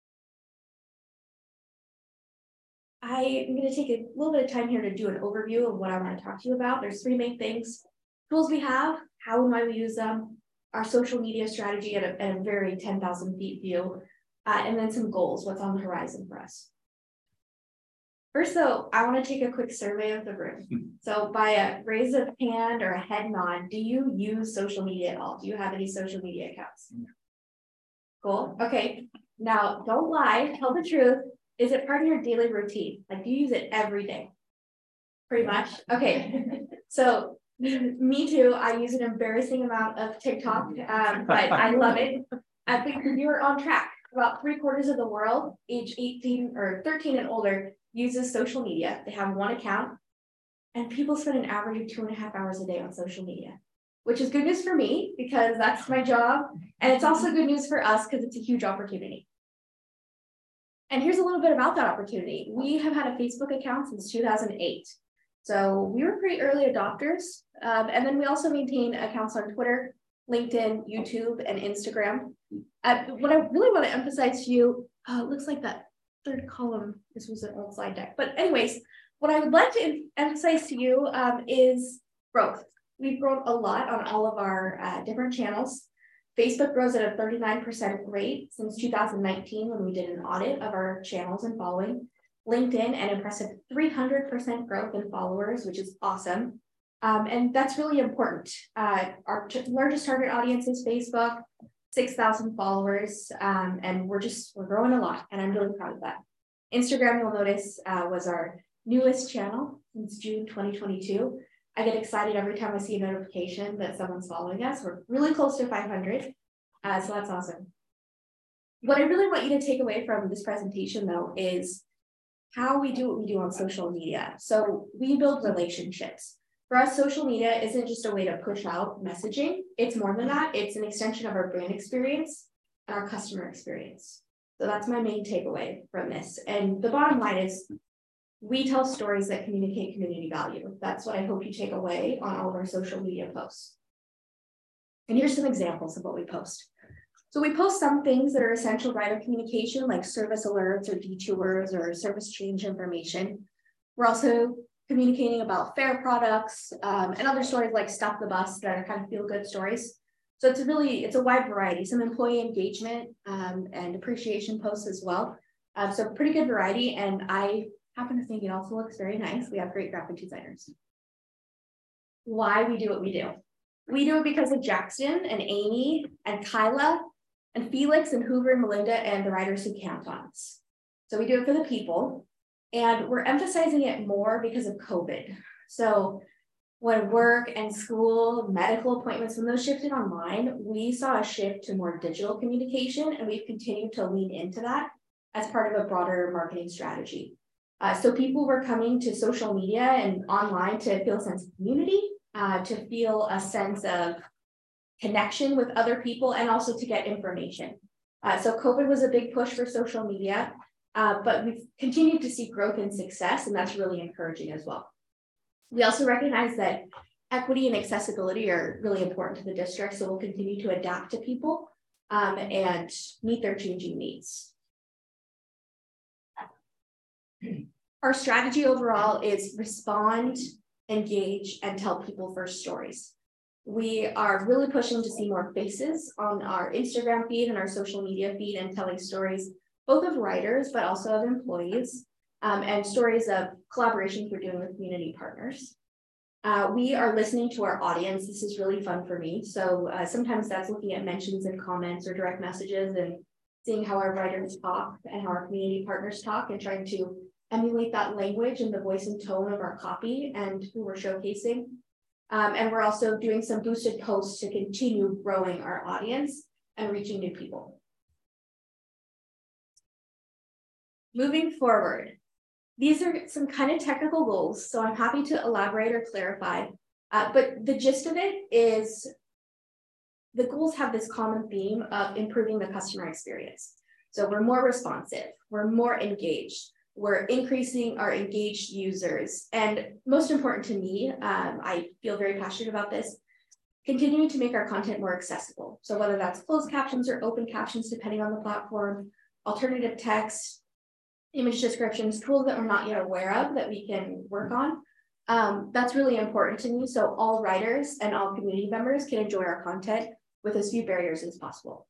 I am going to take a little bit of time here to do an overview of what I want to talk to you about. There's three main things: tools we have, how and why we use them, our social media strategy at a, at a very ten thousand feet view, uh, and then some goals, what's on the horizon for us. First, though, I want to take a quick survey of the room. So by a raise of hand or a head nod, do you use social media at all? Do you have any social media accounts? Cool. Okay. Now, don't lie. Tell the truth. Is it part of your daily routine? Like, do you use it every day? Pretty much. Okay. So me too. I use an embarrassing amount of TikTok, um, but I love it. I think you're on track. About three quarters of the world, age eighteen or thirteen and older, uses social media. They have one account, and people spend an average of two and a half hours a day on social media, which is good news for me because that's my job. And it's also good news for us because it's a huge opportunity. And here's a little bit about that opportunity. We have had a Facebook account since two thousand eight. So we were pretty early adopters. Um, and then we also maintain accounts on Twitter, LinkedIn, YouTube, and Instagram. Uh, what I really want to emphasize to you, uh, looks like that third column, this was an old slide deck. But anyways, what I would like to emphasize to you um, is growth. We've grown a lot on all of our uh, different channels. Facebook grows at a thirty-nine percent rate since two thousand nineteen when we did an audit of our channels and following. LinkedIn, an impressive three hundred percent growth in followers, which is awesome. Um, and that's really important. Uh, our largest target audience is Facebook, six thousand followers, um, and we're just, we're growing a lot, and I'm really proud of that. Instagram, you'll notice, uh, was our newest channel since June twenty twenty-two. I get excited every time I see a notification that someone's following us. We're really close to five hundred. Uh, so that's awesome. What I really want you to take away from this presentation, though, is how we do what we do on social media. So we build relationships. For us, social media isn't just a way to push out messaging. It's more than that. It's an extension of our brand experience and our customer experience. So that's my main takeaway from this. And the bottom line is we tell stories that communicate community value. That's what I hope you take away on all of our social media posts. And here's some examples of what we post. So we post some things that are essential rider communication, like service alerts or detours or service change information. We're also communicating about fare products um, and other stories like Stop the Bus that are kind of feel good stories. So it's a really, it's a wide variety, some employee engagement um, and appreciation posts as well. Um, so pretty good variety. And I happen to think it also looks very nice. We have great graphic designers. Why we do what we do. We do it because of Jackson and Amy and Kyla and Felix and Hoover and Melinda and the riders who count on us. So we do it for the people, and we're emphasizing it more because of COVID. So when work and school, medical appointments, when those shifted online, we saw a shift to more digital communication, and we've continued to lean into that as part of a broader marketing strategy. Uh, so people were coming to social media and online to feel a sense of community, uh, to feel a sense of connection with other people, and also to get information. Uh, so COVID was a big push for social media, uh, but we've continued to see growth and success, and that's really encouraging as well. We also recognize that equity and accessibility are really important to the district, so we'll continue to adapt to people um, and meet their changing needs. Our strategy overall is respond, engage, and tell people first stories. We are really pushing to see more faces on our Instagram feed and our social media feed and telling stories, both of riders, but also of employees, um, and stories of collaborations we're doing with community partners. Uh, we are listening to our audience. This is really fun for me. So uh, sometimes that's looking at mentions and comments or direct messages and seeing how our riders talk and how our community partners talk and trying to emulate that language and the voice and tone of our copy and who we're showcasing. Um, and we're also doing some boosted posts to continue growing our audience and reaching new people. Moving forward, these are some kind of technical goals, so I'm happy to elaborate or clarify, uh, but the gist of it is the goals have this common theme of improving the customer experience. So we're more responsive, we're more engaged, we're increasing our engaged users. And most important to me, um, I feel very passionate about this, continuing to make our content more accessible. So whether that's closed captions or open captions, depending on the platform, alternative text, image descriptions, tools that we're not yet aware of that we can work on. Um, that's really important to me. So all riders and all community members can enjoy our content with as few barriers as possible.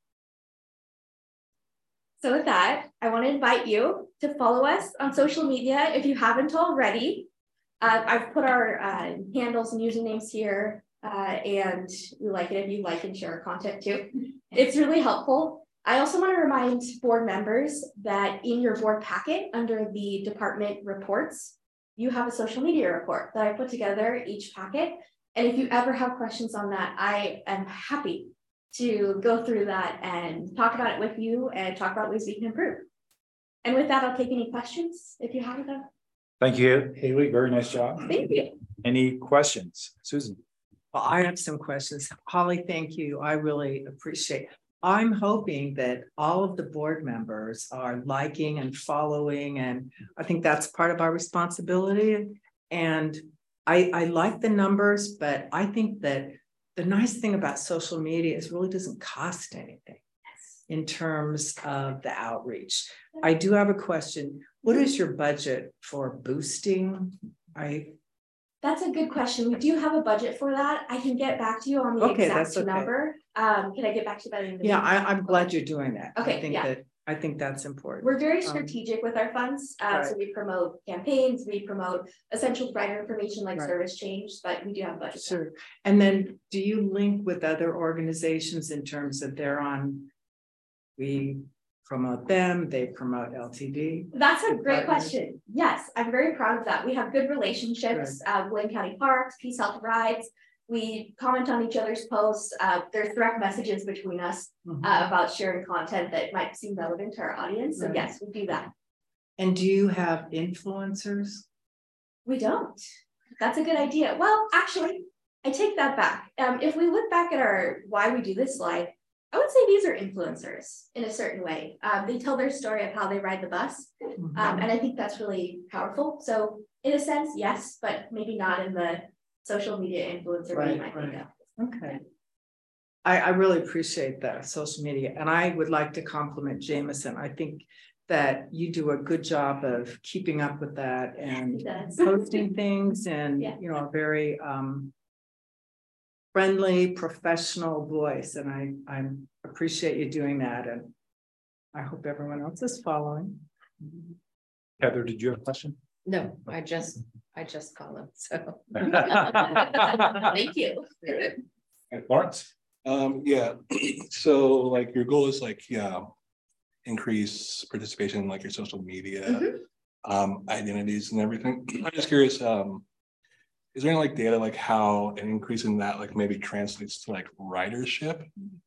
So with that, I want to invite you to follow us on social media if you haven't already. Uh, I've put our uh, handles and usernames here, uh, and we like it if you like and share our content too. It's really helpful. I also want to remind board members that in your board packet under the department reports, you have a social media report that I put together each packet. And if you ever have questions on that, I am happy to go through that and talk about it with you and talk about ways we can improve. And with that, I'll take any questions if you have them. Thank you, Haley. Very nice job. Thank you. Any questions? Susan? Well, I have some questions. Holly, thank you. I really appreciate it. I'm hoping that all of the board members are liking and following, and I think that's part of our responsibility. And I, I like the numbers, but I think that the nice thing about social media is it really doesn't cost anything in terms of the outreach. I do have a question. What is your budget for boosting? I That's a good question. We do have a budget for that. I can get back to you on the okay, exact that's okay. number. Um, can I get back to you by the end of the Yeah, week? I, I'm glad you're doing that. Okay, I think yeah. that I think that's important. We're very Um, strategic with our funds. Uh, right. So we promote campaigns, we promote essential rider information like Right. service change, but we do have budget. Sure. And then do you link with other organizations in terms of they're on, we promote them, they promote L T D? That's a great Partners? question. Yes, I'm very proud of that. We have good relationships, uh, Blaine County Parks, Peace Health Rides, We comment on each other's posts. Uh, there's direct messages between us Mhm. uh, about sharing content that might seem relevant to our audience. So Right. yes, we do that. And do you have influencers? We don't. That's a good idea. Well, actually, I take that back. Um, if we look back at our why we do this slide, I would say these are influencers in a certain way. Um, they tell their story of how they ride the bus. Um, and I think that's really powerful. So in a sense, yes, but maybe not in the social media influencer way you might think of. Okay. I, I really appreciate that social media, and I would like to compliment Jameson. I think that you do a good job of keeping up with that and posting things and, Yeah. you know, a very um, friendly, professional voice. And I, I appreciate you doing that. And I hope everyone else is following. Heather, did you have a question? No, I just, I just follow, so. Thank you. Lawrence? Um, yeah, so like your goal is like, yeah, increase participation in like your social media, Mm-hmm. um, identities and everything. I'm just curious, um, is there any like data like how an increase in that like maybe translates to like ridership?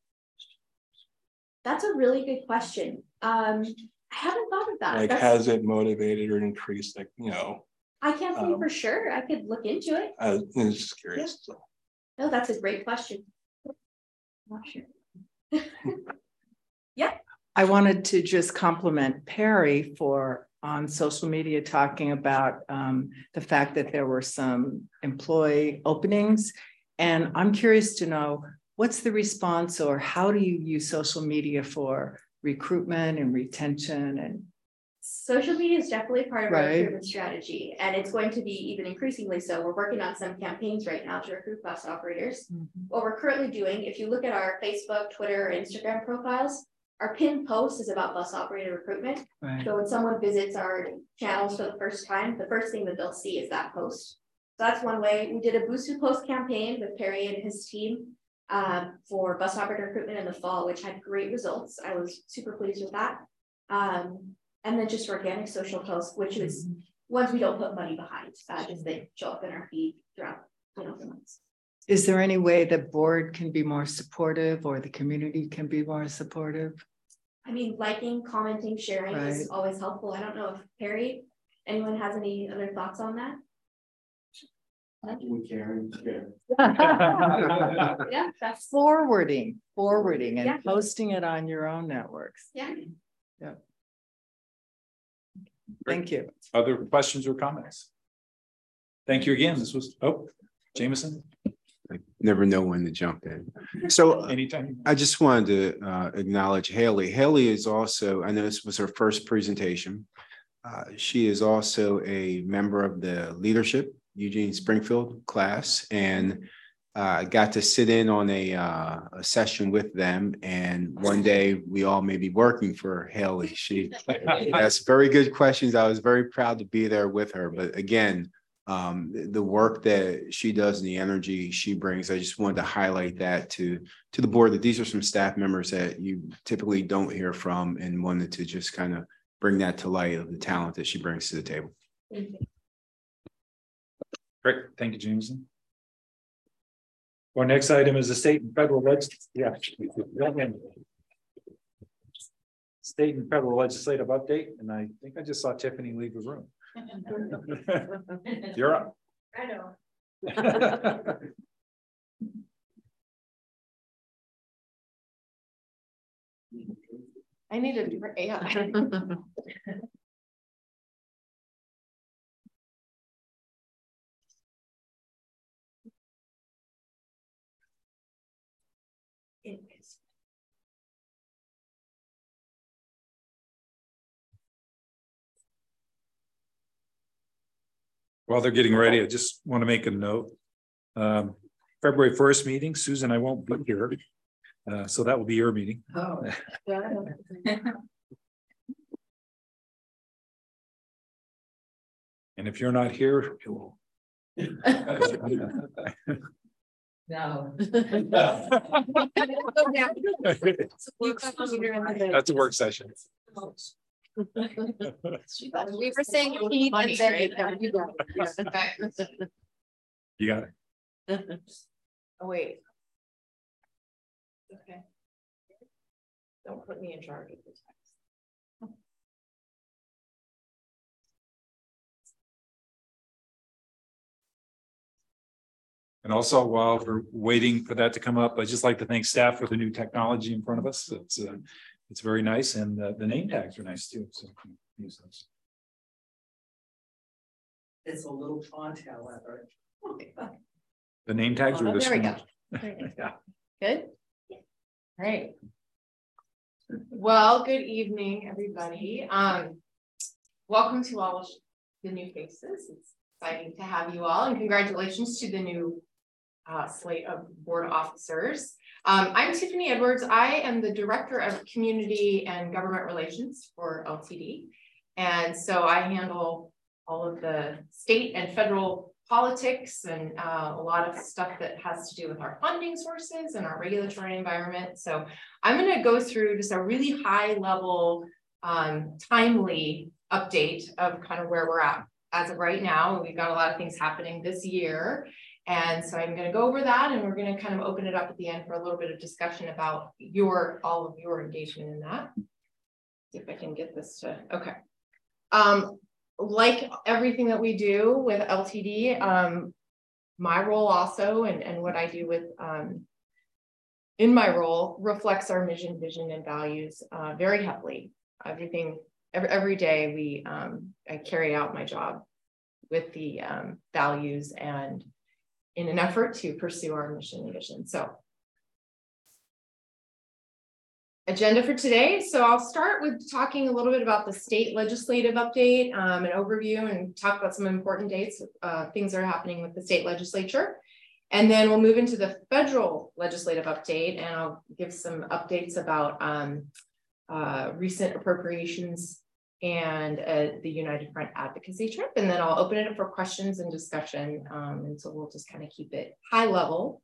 That's a really good question. Um, I haven't thought of that. Like, That's, has it motivated or increased like, you know, I can't say um, for sure. I could look into it. I was just curious. So. No, that's a great question. Not sure. Yeah. I wanted to just compliment Perry for on social media talking about um, the fact that there were some employee openings. And I'm curious to know, what's the response, or how do you use social media for recruitment and retention? And Social media is definitely part of our Right. recruitment strategy, and it's going to be even increasingly so. We're working on some campaigns right now to recruit bus operators. What we're currently doing, if you look at our Facebook, Twitter, or Instagram profiles, our pinned post is about bus operator recruitment. Right. So when someone visits our channels for the first time, the first thing that they'll see is that post. So that's one way. We did a boosted post campaign with Perry and his team um, for bus operator recruitment in the fall, which had great results. I was super pleased with that. Um, and then just organic social posts, which is ones we don't put money behind, uh, just they show up in our feed throughout, you know, the months. is there any way the board can be more supportive, or the community can be more supportive? I mean, liking, commenting, sharing Right. is always helpful. I don't know if Perry, anyone has any other thoughts on that? We care. Yeah, that's Forwarding, forwarding and Yeah. posting it on your own networks. yeah. Yeah. Thank you. Other questions or comments? Thank you again. This was, oh, Jameson, I never know when to jump in. So anytime. I just wanted to uh, acknowledge Haley. Haley is also, I know this was her first presentation. Uh, she is also a member of the leadership Eugene Springfield class, and uh, got to sit in on a, uh, a session with them. And one day we all may be working for Haley. She asked very good questions. I was very proud to be there with her. But again, um, the work that she does and the energy she brings, I just wanted to highlight that to, to the board, that these are some staff members that you typically don't hear from, and wanted to just kind of bring that to light of the talent that she brings to the table. Thank you. Great. Thank you, Jameson. Our next item is the state and federal legis- yeah. State and federal legislative update, and I think I just saw Tiffany leave the room. You're up. I know. I need a different A I. It is. While they're getting ready, I just want to make a note. Um, February first meeting, Susan, I won't be here. Uh, so that will be your meeting. Oh. And if you're not here, it will. No. That's a work session. We were saying Pete and then you got it. You got it. Oh, wait. Okay. Don't put me in charge of the text. And also, while we're waiting for that to come up, I'd just like to thank staff for the new technology in front of us. It's uh, it's very nice, and uh, the name tags are nice too. So use those. It's a little font, however. The name tags Oh, are the there we go. yeah. Good. All right. Well, good evening, everybody. Um, welcome to all of the new faces. It's exciting to have you all, and congratulations to the new uh, slate of board officers. Um, I'm Tiffany Edwards. I am the Director of Community and Government Relations for L T D. And so I handle all of the state and federal politics and uh, a lot of stuff that has to do with our funding sources and our regulatory environment. So I'm going to go through just a really high level, um, timely update of kind of where we're at as of right now. We've got a lot of things happening this year. And so I'm going to go over that, and we're going to kind of open it up at the end for a little bit of discussion about your, all of your engagement in that. See if I can get this to, okay. Um, like everything that we do with L T D, um, my role also, and, and what I do with, um, in my role reflects our mission, vision, and values uh, very heavily. Everything, every, every day we, um, I carry out my job with the um, values and in an effort to pursue our mission and vision. So, agenda for today. So I'll start with talking a little bit about the state legislative update, um, an overview, and talk about some important dates, uh, things that are happening with the state legislature. And then we'll move into the federal legislative update, and I'll give some updates about um, uh, recent appropriations and uh, the United Front advocacy trip. And then I'll open it up for questions and discussion. Um, and so we'll just kind of keep it high level.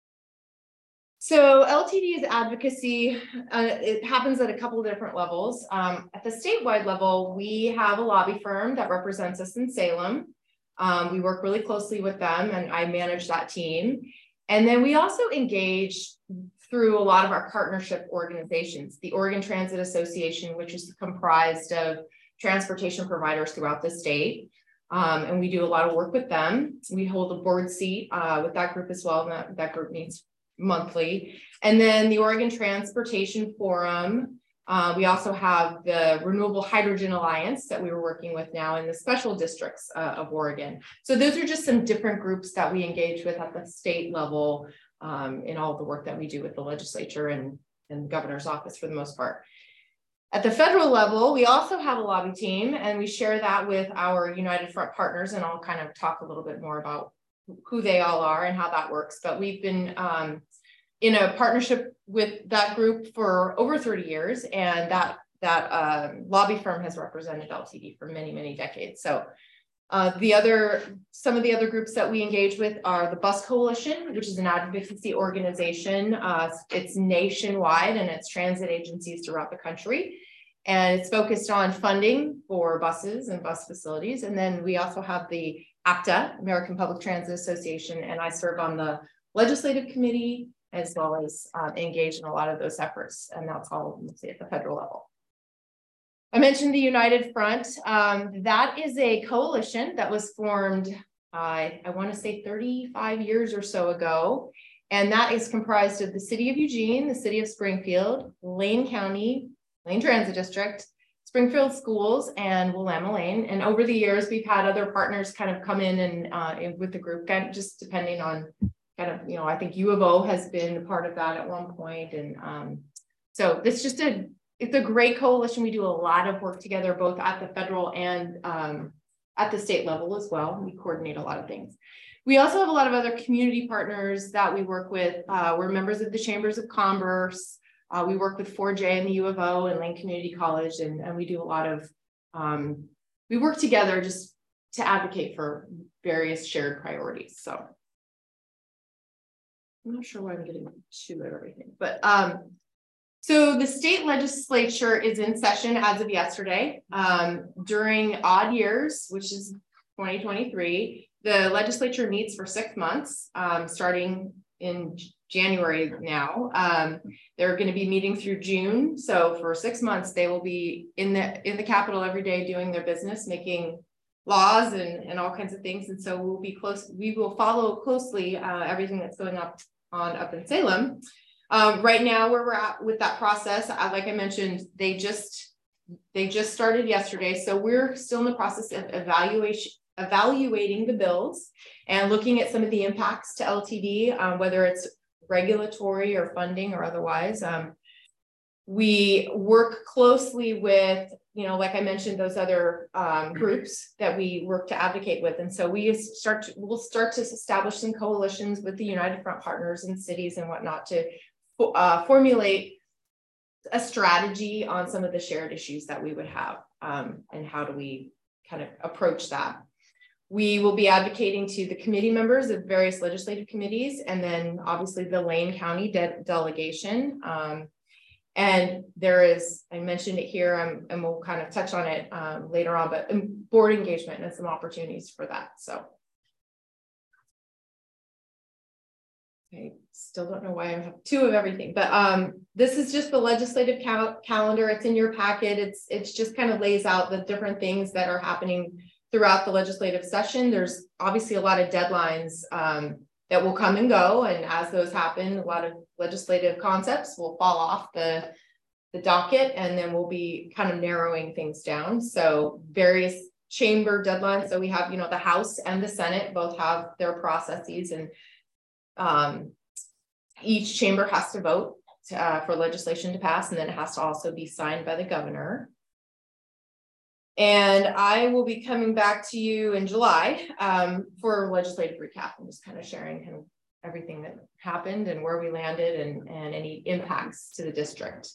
So L T D's advocacy, uh, it happens at a couple of different levels. Um, at the statewide level, we have a lobby firm that represents us in Salem. Um, we work really closely with them, and I manage that team. And then we also engage through a lot of our partnership organizations, the Oregon Transit Association, which is comprised of transportation providers throughout the state. Um, and we do a lot of work with them. We hold a board seat uh, with that group as well, and that, that group meets monthly. And then the Oregon Transportation Forum. Uh, we also have the Renewable Hydrogen Alliance that we were working with now in the special districts uh, of Oregon. So those are just some different groups that we engage with at the state level um, in all the work that we do with the legislature and, and the governor's office for the most part. At the federal level, we also have a lobby team, and we share that with our United Front partners, and I'll kind of talk a little bit more about who they all are and how that works. But we've been um, in a partnership with that group for over thirty years, and that that uh, lobby firm has represented L T D for many, many decades. So uh, the other, some of the other groups that we engage with are the Bus Coalition, which is an advocacy organization. Uh, it's nationwide, and it's transit agencies throughout the country. And it's focused on funding for buses and bus facilities. And then we also have the APTA, American Public Transit Association, and I serve on the legislative committee as well as uh, engage in a lot of those efforts. And that's all mostly at the federal level. I mentioned the United Front. Um, that is a coalition that was formed, uh, I want to say thirty-five years or so ago. And that is comprised of the city of Eugene, the city of Springfield, Lane County, Lane Transit District, Springfield Schools, and Willamette Lane. And over the years, we've had other partners kind of come in and uh, in with the group, kind of just depending on kind of, you know, I think U of O has been a part of that at one point. And um, so it's just a, it's a great coalition. We do a lot of work together, both at the federal and um, at the state level as well. We coordinate a lot of things. We also have a lot of other community partners that we work with. Uh, we're members of the Chambers of Commerce. Uh, we work with four J and the U of O and Lane Community College, and, and we do a lot of, um, we work together just to advocate for various shared priorities. So I'm not sure why I'm getting to everything, but um, so the state legislature is in session as of yesterday. Um, during odd years, which is twenty twenty-three, the legislature meets for six months, um, starting in January now. Um, they're going to be meeting through June. So for six months, they will be in the in the Capitol every day doing their business, making laws and, and all kinds of things. And so we'll be close, we will follow closely uh, everything that's going up on up in Salem. Um, right now, where we're at with that process, I, like I mentioned, they just they just started yesterday. So we're still in the process of evaluation evaluating the bills and looking at some of the impacts to L T D, um, whether it's regulatory or funding or otherwise. Um, we work closely with, you know, like I mentioned, those other um, groups that we work to advocate with. And so we start to, we'll start to establish some coalitions with the United Front partners and cities and whatnot to uh, formulate a strategy on some of the shared issues that we would have, um, and how do we kind of approach that. We will be advocating to the committee members of various legislative committees, and then obviously the Lane County de delegation. Um, and there is, I mentioned it here, um, and we'll kind of touch on it um, later on, but board engagement and some opportunities for that. So, I still don't know why I have two of everything, but um, this is just the legislative cal calendar. It's in your packet. It's it's just kind of lays out the different things that are happening throughout the legislative session. There's obviously a lot of deadlines um, that will come and go. And as those happen, a lot of legislative concepts will fall off the, the docket, and then we'll be kind of narrowing things down. So various chamber deadlines. So we have, you know, the House and the Senate both have their processes, and um, each chamber has to vote to, uh, for legislation to pass, and then it has to also be signed by the governor. And I will be coming back to you in July um, for a legislative recap. I'm just kind of sharing kind of everything that happened and where we landed, and, and any impacts to the district.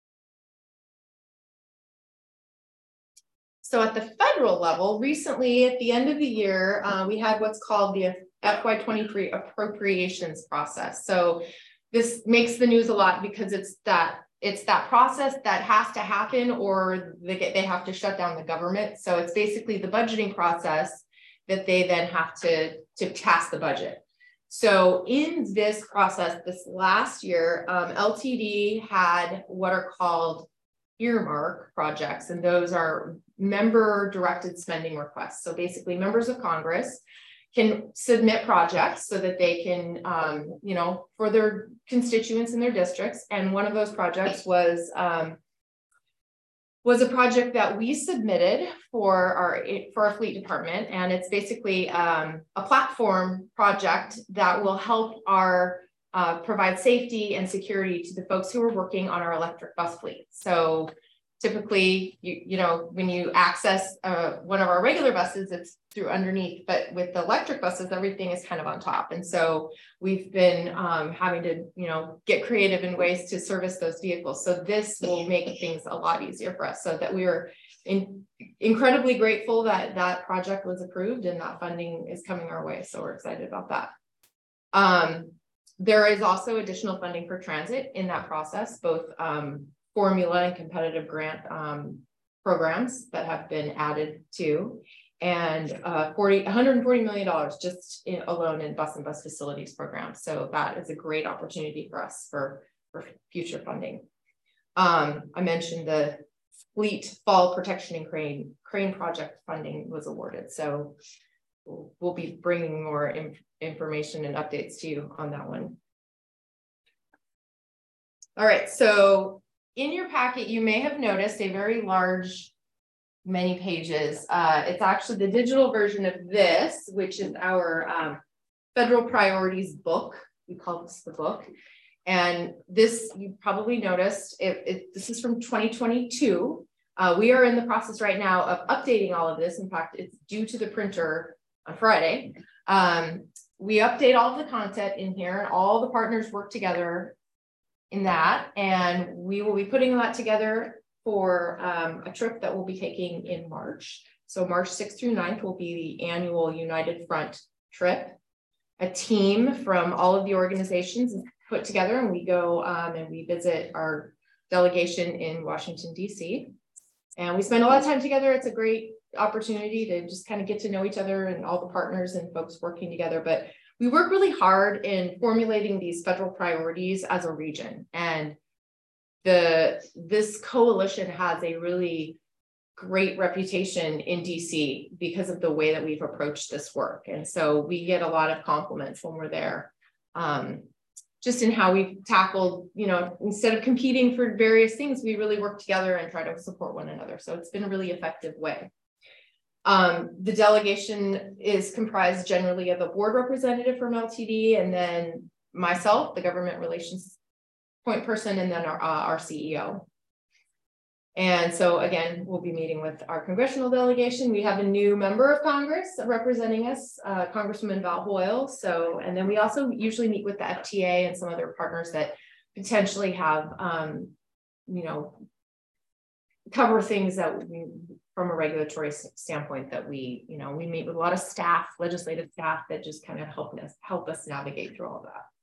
So at the federal level, recently at the end of the year, uh, we had what's called the F Y twenty-three appropriations process. So this makes the news a lot because it's that It's that process that has to happen, or they get, they have to shut down the government. So it's basically the budgeting process that they then have to, to pass the budget. So in this process, this last year, um, L T D had what are called earmark projects, and those are member directed spending requests. So basically members of Congress can submit projects so that they can, um, you know, for their constituents in their districts. And one of those projects was um, was a project that we submitted for our for our fleet department, and it's basically um, a platform project that will help our uh, provide safety and security to the folks who are working on our electric bus fleet. So typically, you, you know, when you access uh, one of our regular buses, it's through underneath, but with the electric buses, everything is kind of on top. And so we've been um, having to, you know, get creative in ways to service those vehicles. So this will make things a lot easier for us, so that we are in, incredibly grateful that that project was approved and that funding is coming our way. So we're excited about that. Um, there is also additional funding for transit in that process, both um, formula and competitive grant um, programs that have been added to, and uh, forty, one hundred forty million dollars just in, alone in bus and bus facilities programs. So that is a great opportunity for us for, for future funding. Um, I mentioned the fleet fall protection and crane, crane project funding was awarded. So we'll, we'll be bringing more in, information and updates to you on that one. All right, so in your packet, you may have noticed a very large, many pages. Uh, it's actually the digital version of this, which is our um, federal priorities book. We call this the book. And this, you probably noticed, it, it, this is from twenty twenty-two. Uh, we are in the process right now of updating all of this. In fact, it's due to the printer on Friday. Um, we update all of the content in here, and all the partners work together in that, and we will be putting that together for um, a trip that we'll be taking in March. So March sixth through ninth will be the annual United Front trip. A team from all of the organizations is put together, and we go um, and we visit our delegation in Washington, D C. And we spend a lot of time together. It's a great opportunity to just kind of get to know each other and all the partners and folks working together. But we work really hard in formulating these federal priorities as a region. And the this coalition has a really great reputation in D C because of the way that we've approached this work. And so we get a lot of compliments when we're there, um, just in how we've tackled, you know, instead of competing for various things, we really work together and try to support one another. So it's been a really effective way. Um, the delegation is comprised generally of a board representative from L T D, and then myself, the government relations point person, and then our, uh, our C E O. And so again, we'll be meeting with our congressional delegation. We have a new member of Congress representing us, uh, Congresswoman Val Hoyle. So, and then we also usually meet with the F T A and some other partners that potentially have, um, you know, cover things that we, from a regulatory standpoint, that we, you know, we meet with a lot of staff, legislative staff that just kind of help us, help us navigate through all of that.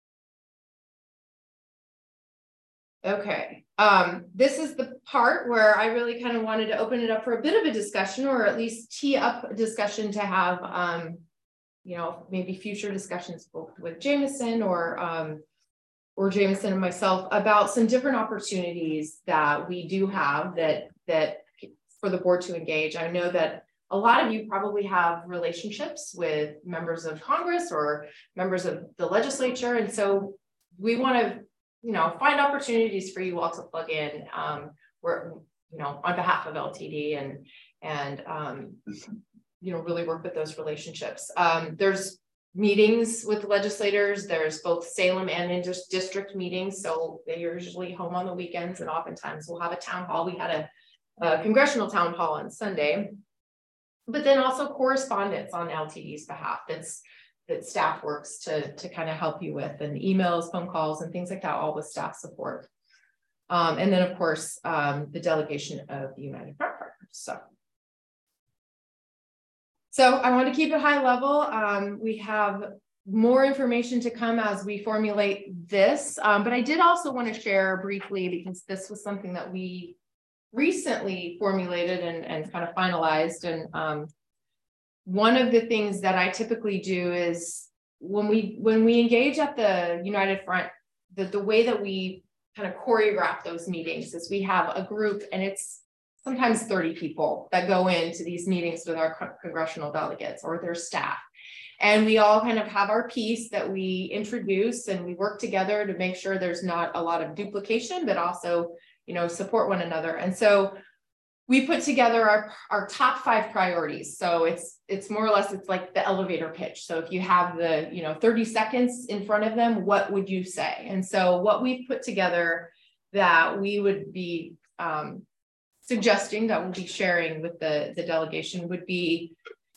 Okay, um, this is the part where I really kind of wanted to open it up for a bit of a discussion, or at least tee up a discussion to have, um, you know, maybe future discussions both with Jameson or, um, or Jameson and myself about some different opportunities that we do have that, that for the board to engage. I know that a lot of you probably have relationships with members of Congress or members of the legislature. And so we want to, you know, find opportunities for you all to plug in. Um, we're, you know, on behalf of L T D and, and, um, you know, really work with those relationships. Um, there's meetings with legislators. There's both Salem and in district meetings. So they're usually home on the weekends, and oftentimes we'll have a town hall. We had a, a congressional town hall on Sunday, but then also correspondence on L T D's behalf. That's that staff works to, to kind of help you with, and emails, phone calls, and things like that, all with staff support. Um, and then of course, um, the delegation of the United Front Partners. So, so I want to keep it high level. Um, we have more information to come as we formulate this, um, but I did also want to share briefly, because this was something that we recently formulated and, and kind of finalized. And um, one of the things that I typically do is when we when we engage at the United Front, the, the way that we kind of choreograph those meetings is we have a group, and it's sometimes thirty people that go into these meetings with our congressional delegates or their staff. And we all kind of have our piece that we introduce, and we work together to make sure there's not a lot of duplication, but also, you know, support one another. And so we put together our, our top five priorities. So it's it's more or less, it's like the elevator pitch. So if you have the, you know, thirty seconds in front of them, what would you say? And so what we've put together that we would be um, suggesting, that we'll be sharing with the, the delegation, would be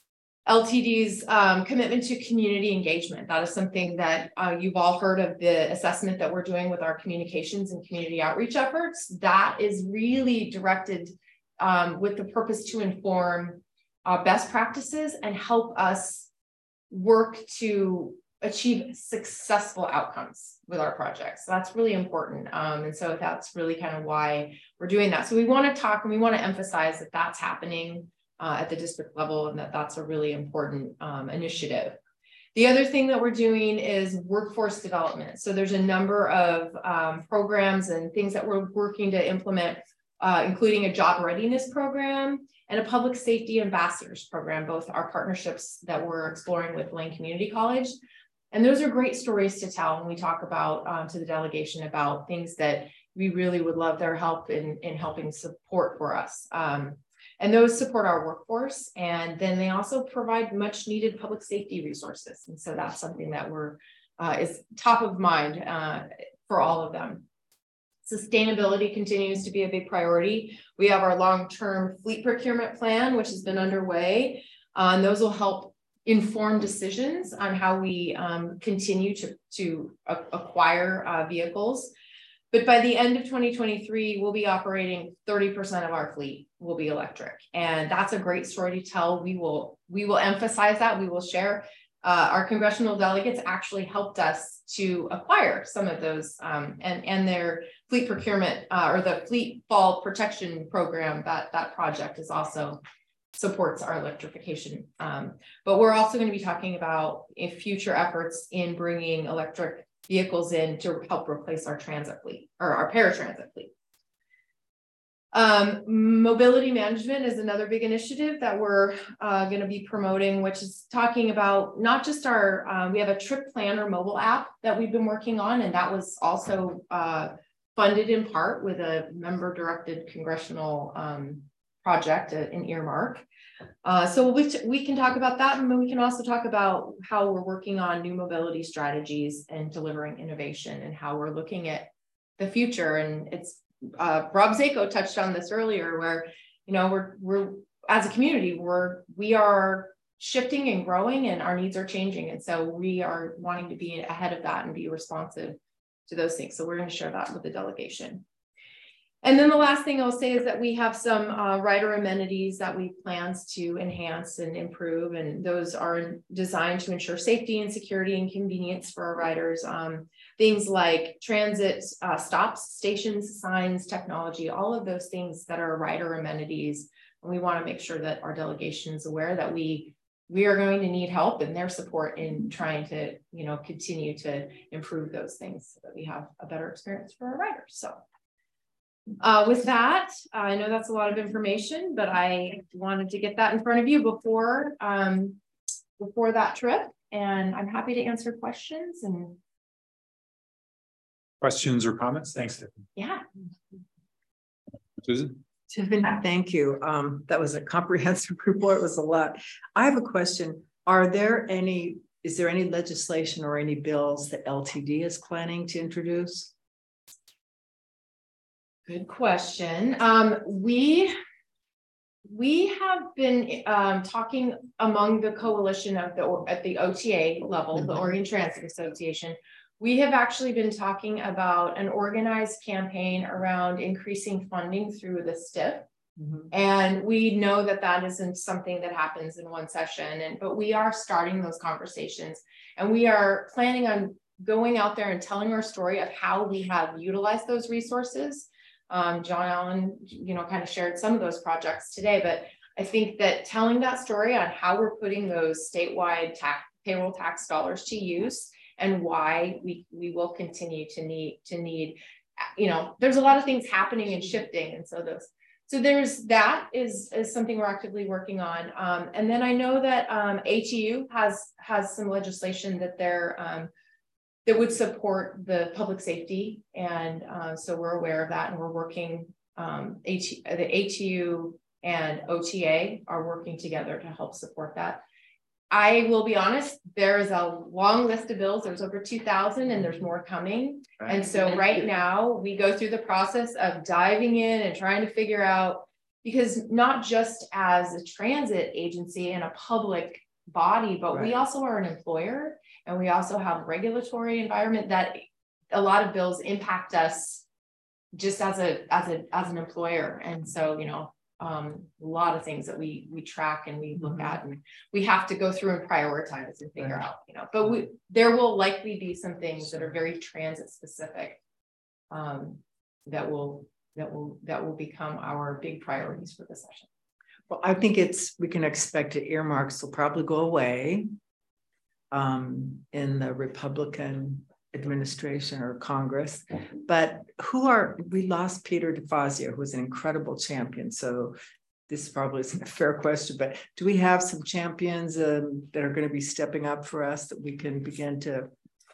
L T D's um, commitment to community engagement. That is something that uh, you've all heard of, the assessment that we're doing with our communications and community outreach efforts. That is really directed Um, with the purpose to inform uh, best practices and help us work to achieve successful outcomes with our projects. So that's really important. Um, and so that's really kind of why we're doing that. So we want to talk and we want to emphasize that that's happening uh, at the district level, and that that's a really important um, initiative. The other thing that we're doing is workforce development. So there's a number of um, programs and things that we're working to implement, Uh, including a job readiness program and a public safety ambassadors program, both our partnerships that we're exploring with Lane Community College. And those are great stories to tell when we talk about um, to the delegation about things that we really would love their help in, in helping support for us. Um, and those support our workforce. And then they also provide much needed public safety resources. And so that's something that we're uh, is top of mind uh, for all of them. Sustainability continues to be a big priority. We have our long-term fleet procurement plan, which has been underway. Uh, and those will help inform decisions on how we um, continue to, to acquire uh, vehicles. But by the end of twenty twenty-three, we'll be operating thirty percent of our fleet will be electric. And that's a great story to tell. We will, we will emphasize that, we will share. Uh, our congressional delegates actually helped us to acquire some of those, um, and, and their fleet procurement uh, or the fleet fall protection program, that, that project is also supports our electrification. Um, but we're also going to be talking about if future efforts in bringing electric vehicles in to help replace our transit fleet or our paratransit fleet. Um, mobility management is another big initiative that we're uh, going to be promoting, which is talking about not just our, uh, we have a trip planner mobile app that we've been working on, and that was also uh, funded in part with a member directed congressional um, project, an earmark. Uh, so we, we can talk about that, and then we can also talk about how we're working on new mobility strategies and delivering innovation and how we're looking at the future. And it's Uh, Rob Zako touched on this earlier, where, you know, we're, we're, as a community, we're, we are shifting and growing, and our needs are changing. And so we are wanting to be ahead of that and be responsive to those things. So we're going to share that with the delegation. And then the last thing I'll say is that we have some uh, rider amenities that we plans to enhance and improve, and those are designed to ensure safety and security and convenience for our riders. Um, things like transit uh, stops, stations, signs, technology, all of those things that are rider amenities. And we want to make sure that our delegation is aware that we we are going to need help and their support in trying to, you know, continue to improve those things so that we have a better experience for our riders. So. Uh, with that, I know that's a lot of information, but I wanted to get that in front of you before um, before that trip, and I'm happy to answer questions. And questions or comments? Thanks, Tiffany. Yeah, Susan. Tiffany, thank you. Um, that was a comprehensive report. It was a lot. I have a question. Are there any? Is there any legislation or any bills that L T D is planning to introduce? good question. Um, we we have been um, talking among the coalition of the at the O T A level, mm-hmm. the Oregon Transit Association. We have actually been talking about an organized campaign around increasing funding through the STIF. Mm-hmm. And we know that that isn't something that happens in one session, and but we are starting those conversations, and we are planning on going out there and telling our story of how we have utilized those resources. Um, John Allen, you know, kind of shared some of those projects today, but I think that telling that story on how we're putting those statewide tax, payroll tax dollars to use, and why we we will continue to need to need, you know, there's a lot of things happening and shifting, and so those. So there's that is, is something we're actively working on. Um, and then I know that um, A T U has has some legislation that they're um, that would support the public safety. And uh, so we're aware of that, and we're working, um, AT, the A T U and O T A are working together to help support that. I will be honest, there is a long list of bills. There's over two thousand, and there's more coming. Right. And so right now we go through the process of diving in and trying to figure out, because not just as a transit agency and a public body, but right. we also are an employer, and we also have a regulatory environment that a lot of bills impact us just as a as a as an employer. And so, you know, um, a lot of things that we we track and we look mm-hmm. at, and we have to go through and prioritize and figure right. out, you know, but we there will likely be some things that are very transit specific um, that will that will that will become our big priorities for the session. Well, I think it's we can expect that earmarks will probably go away um, in the Republican administration or Congress, but who are, we lost Peter DeFazio, who was an incredible champion. So this probably isn't a fair question, but do we have some champions um, that are going to be stepping up for us that we can begin to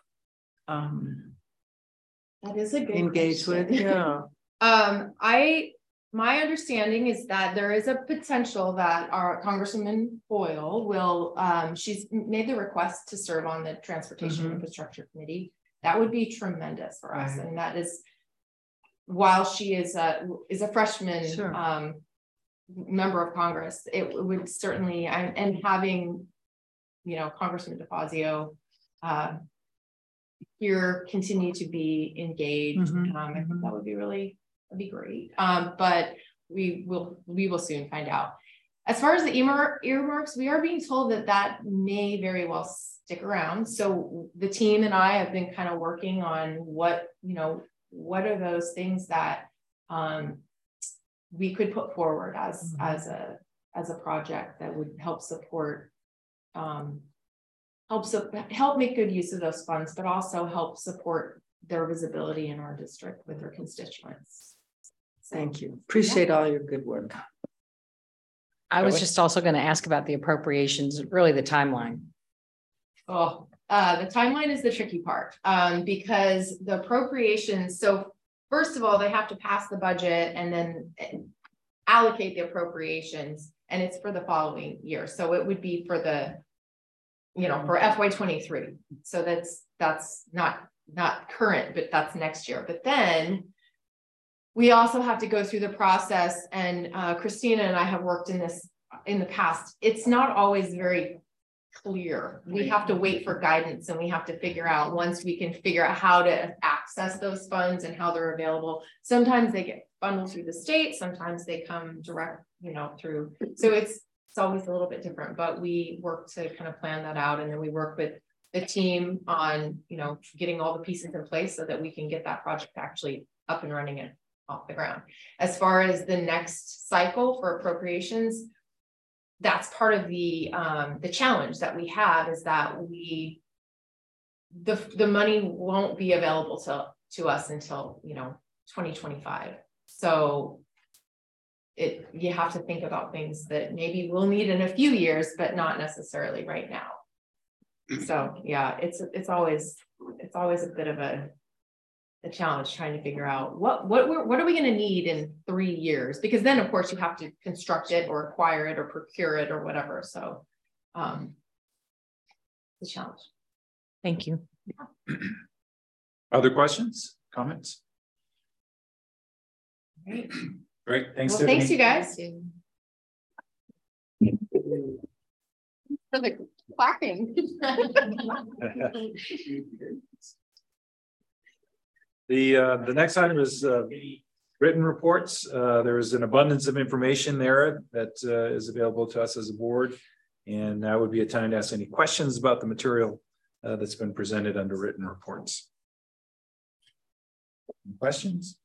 um, that is a good engage question. with? Yeah. um, I, my understanding is that there is a potential that our Congresswoman Boyle will, um, she's made the request to serve on the Transportation mm-hmm. Infrastructure Committee. That would be tremendous for us. Right. And that is, while she is a, is a freshman sure. um, member of Congress, it would certainly, and, and having, you know, Congressman DeFazio uh, here continue to be engaged, mm-hmm. um, I think that would be really, that'd be great. Um, but we will, we will soon find out. As far as the earmark, earmarks, we are being told that that may very well stick around. So the team and I have been kind of working on what, you know, what are those things that um, we could put forward as, mm-hmm. as a as a project that would help support, um, help, su- help make good use of those funds, but also help support their visibility in our district with their constituents. So, thank you. Appreciate yeah. all your good work. I was just also going to ask about the appropriations, really the timeline. Oh, uh, the timeline is the tricky part, um, because the appropriations, so first of all, they have to pass the budget and then allocate the appropriations, and it's for the following year. So it would be for the, you know, for F Y twenty-three. So that's, that's not, not current, but that's next year. But then we also have to go through the process, and uh, Christina and I have worked in this in the past. It's not always very clear. We have to wait for guidance, and we have to figure out, once we can figure out how to access those funds and how they're available. Sometimes they get bundled through the state, sometimes they come direct, you know, through. So it's it's always a little bit different, but we work to kind of plan that out, and then we work with the team on, you know, getting all the pieces in place so that we can get that project actually up and running and off the ground. As far as the next cycle for appropriations, that's part of the um, the challenge that we have, is that we the the money won't be available to to us until, you know, twenty twenty-five. So it you have to think about things that maybe we'll need in a few years, but not necessarily right now. So yeah, it's it's always it's always a bit of a a challenge trying to figure out what what we're, what are we going to need in three years, because then of course you have to construct it or acquire it or procure it or whatever. So um it's a challenge. Thank you. Yeah. Other questions, comments? Great. Great. Thanks. Well, thanks you guys for the clapping. The uh, the next item is uh, written reports. Uh, there is an abundance of information there that uh, is available to us as a board, and that would be a time to ask any questions about the material uh, that's been presented under written reports. Any questions?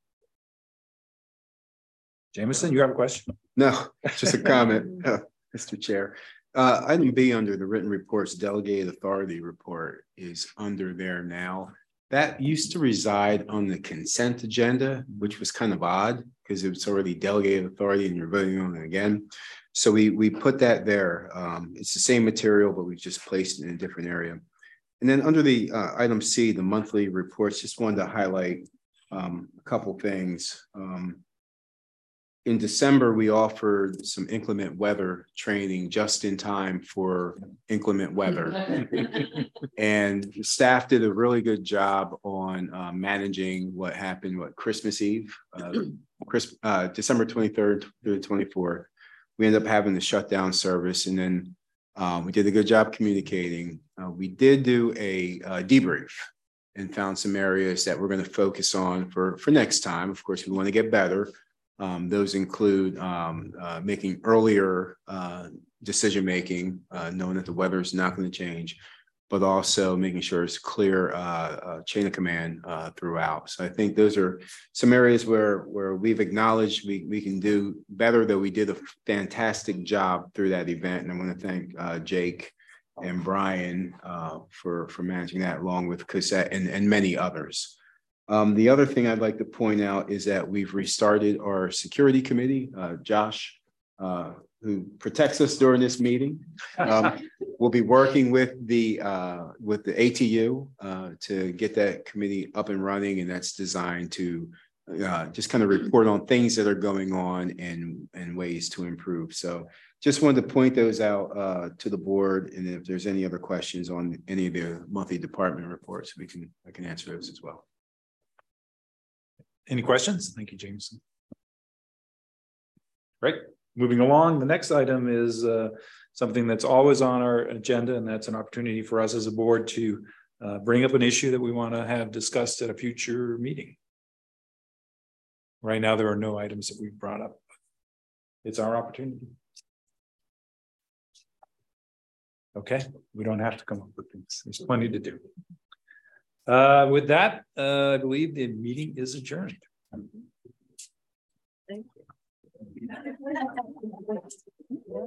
Jameson, you have a question? No, just a comment, uh, Mister Chair. Uh, item B under the written reports, delegated authority report is under there now. That used to reside on the consent agenda, which was kind of odd because it was already delegated authority and you're voting on it again. So we we put that there. Um, it's the same material, but we've just placed it in a different area. And then under the uh, item C, the monthly reports, just wanted to highlight um, a couple things. Um, In December, we offered some inclement weather training just in time for inclement weather. And staff did a really good job on uh, managing what happened, what Christmas Eve, uh, Chris, uh, December twenty-third through the twenty-fourth. We ended up having to shut down service, and then um, we did a good job communicating. Uh, we did do a, a debrief and found some areas that we're going to focus on for, for next time. Of course, we want to get better. Um, those include um, uh, making earlier uh, decision-making, uh, knowing that the weather is not going to change, but also making sure it's clear uh, uh, chain of command uh, throughout. So I think those are some areas where, where we've acknowledged we, we can do better, though we did a fantastic job through that event. And I want to thank uh, Jake and Brian uh, for, for managing that, along with Cosette and, and many others. Um, the other thing I'd like to point out is that we've restarted our security committee. uh, Josh, uh, who protects us during this meeting, um, will be working with the uh, with the A T U uh, to get that committee up and running, and that's designed to uh, just kind of report on things that are going on and and ways to improve. So just wanted to point those out uh, to the board, and if there's any other questions on any of the monthly department reports, we can I can answer those as well. Any questions? Thank you, Jameson. Great. Moving along, the next item is uh, something that's always on our agenda, and that's an opportunity for us as a board to uh, bring up an issue that we want to have discussed at a future meeting. Right now, there are no items that we've brought up. It's our opportunity. Okay, we don't have to come up with things. There's plenty to do. Uh, with that, uh, I believe the meeting is adjourned. Thank you.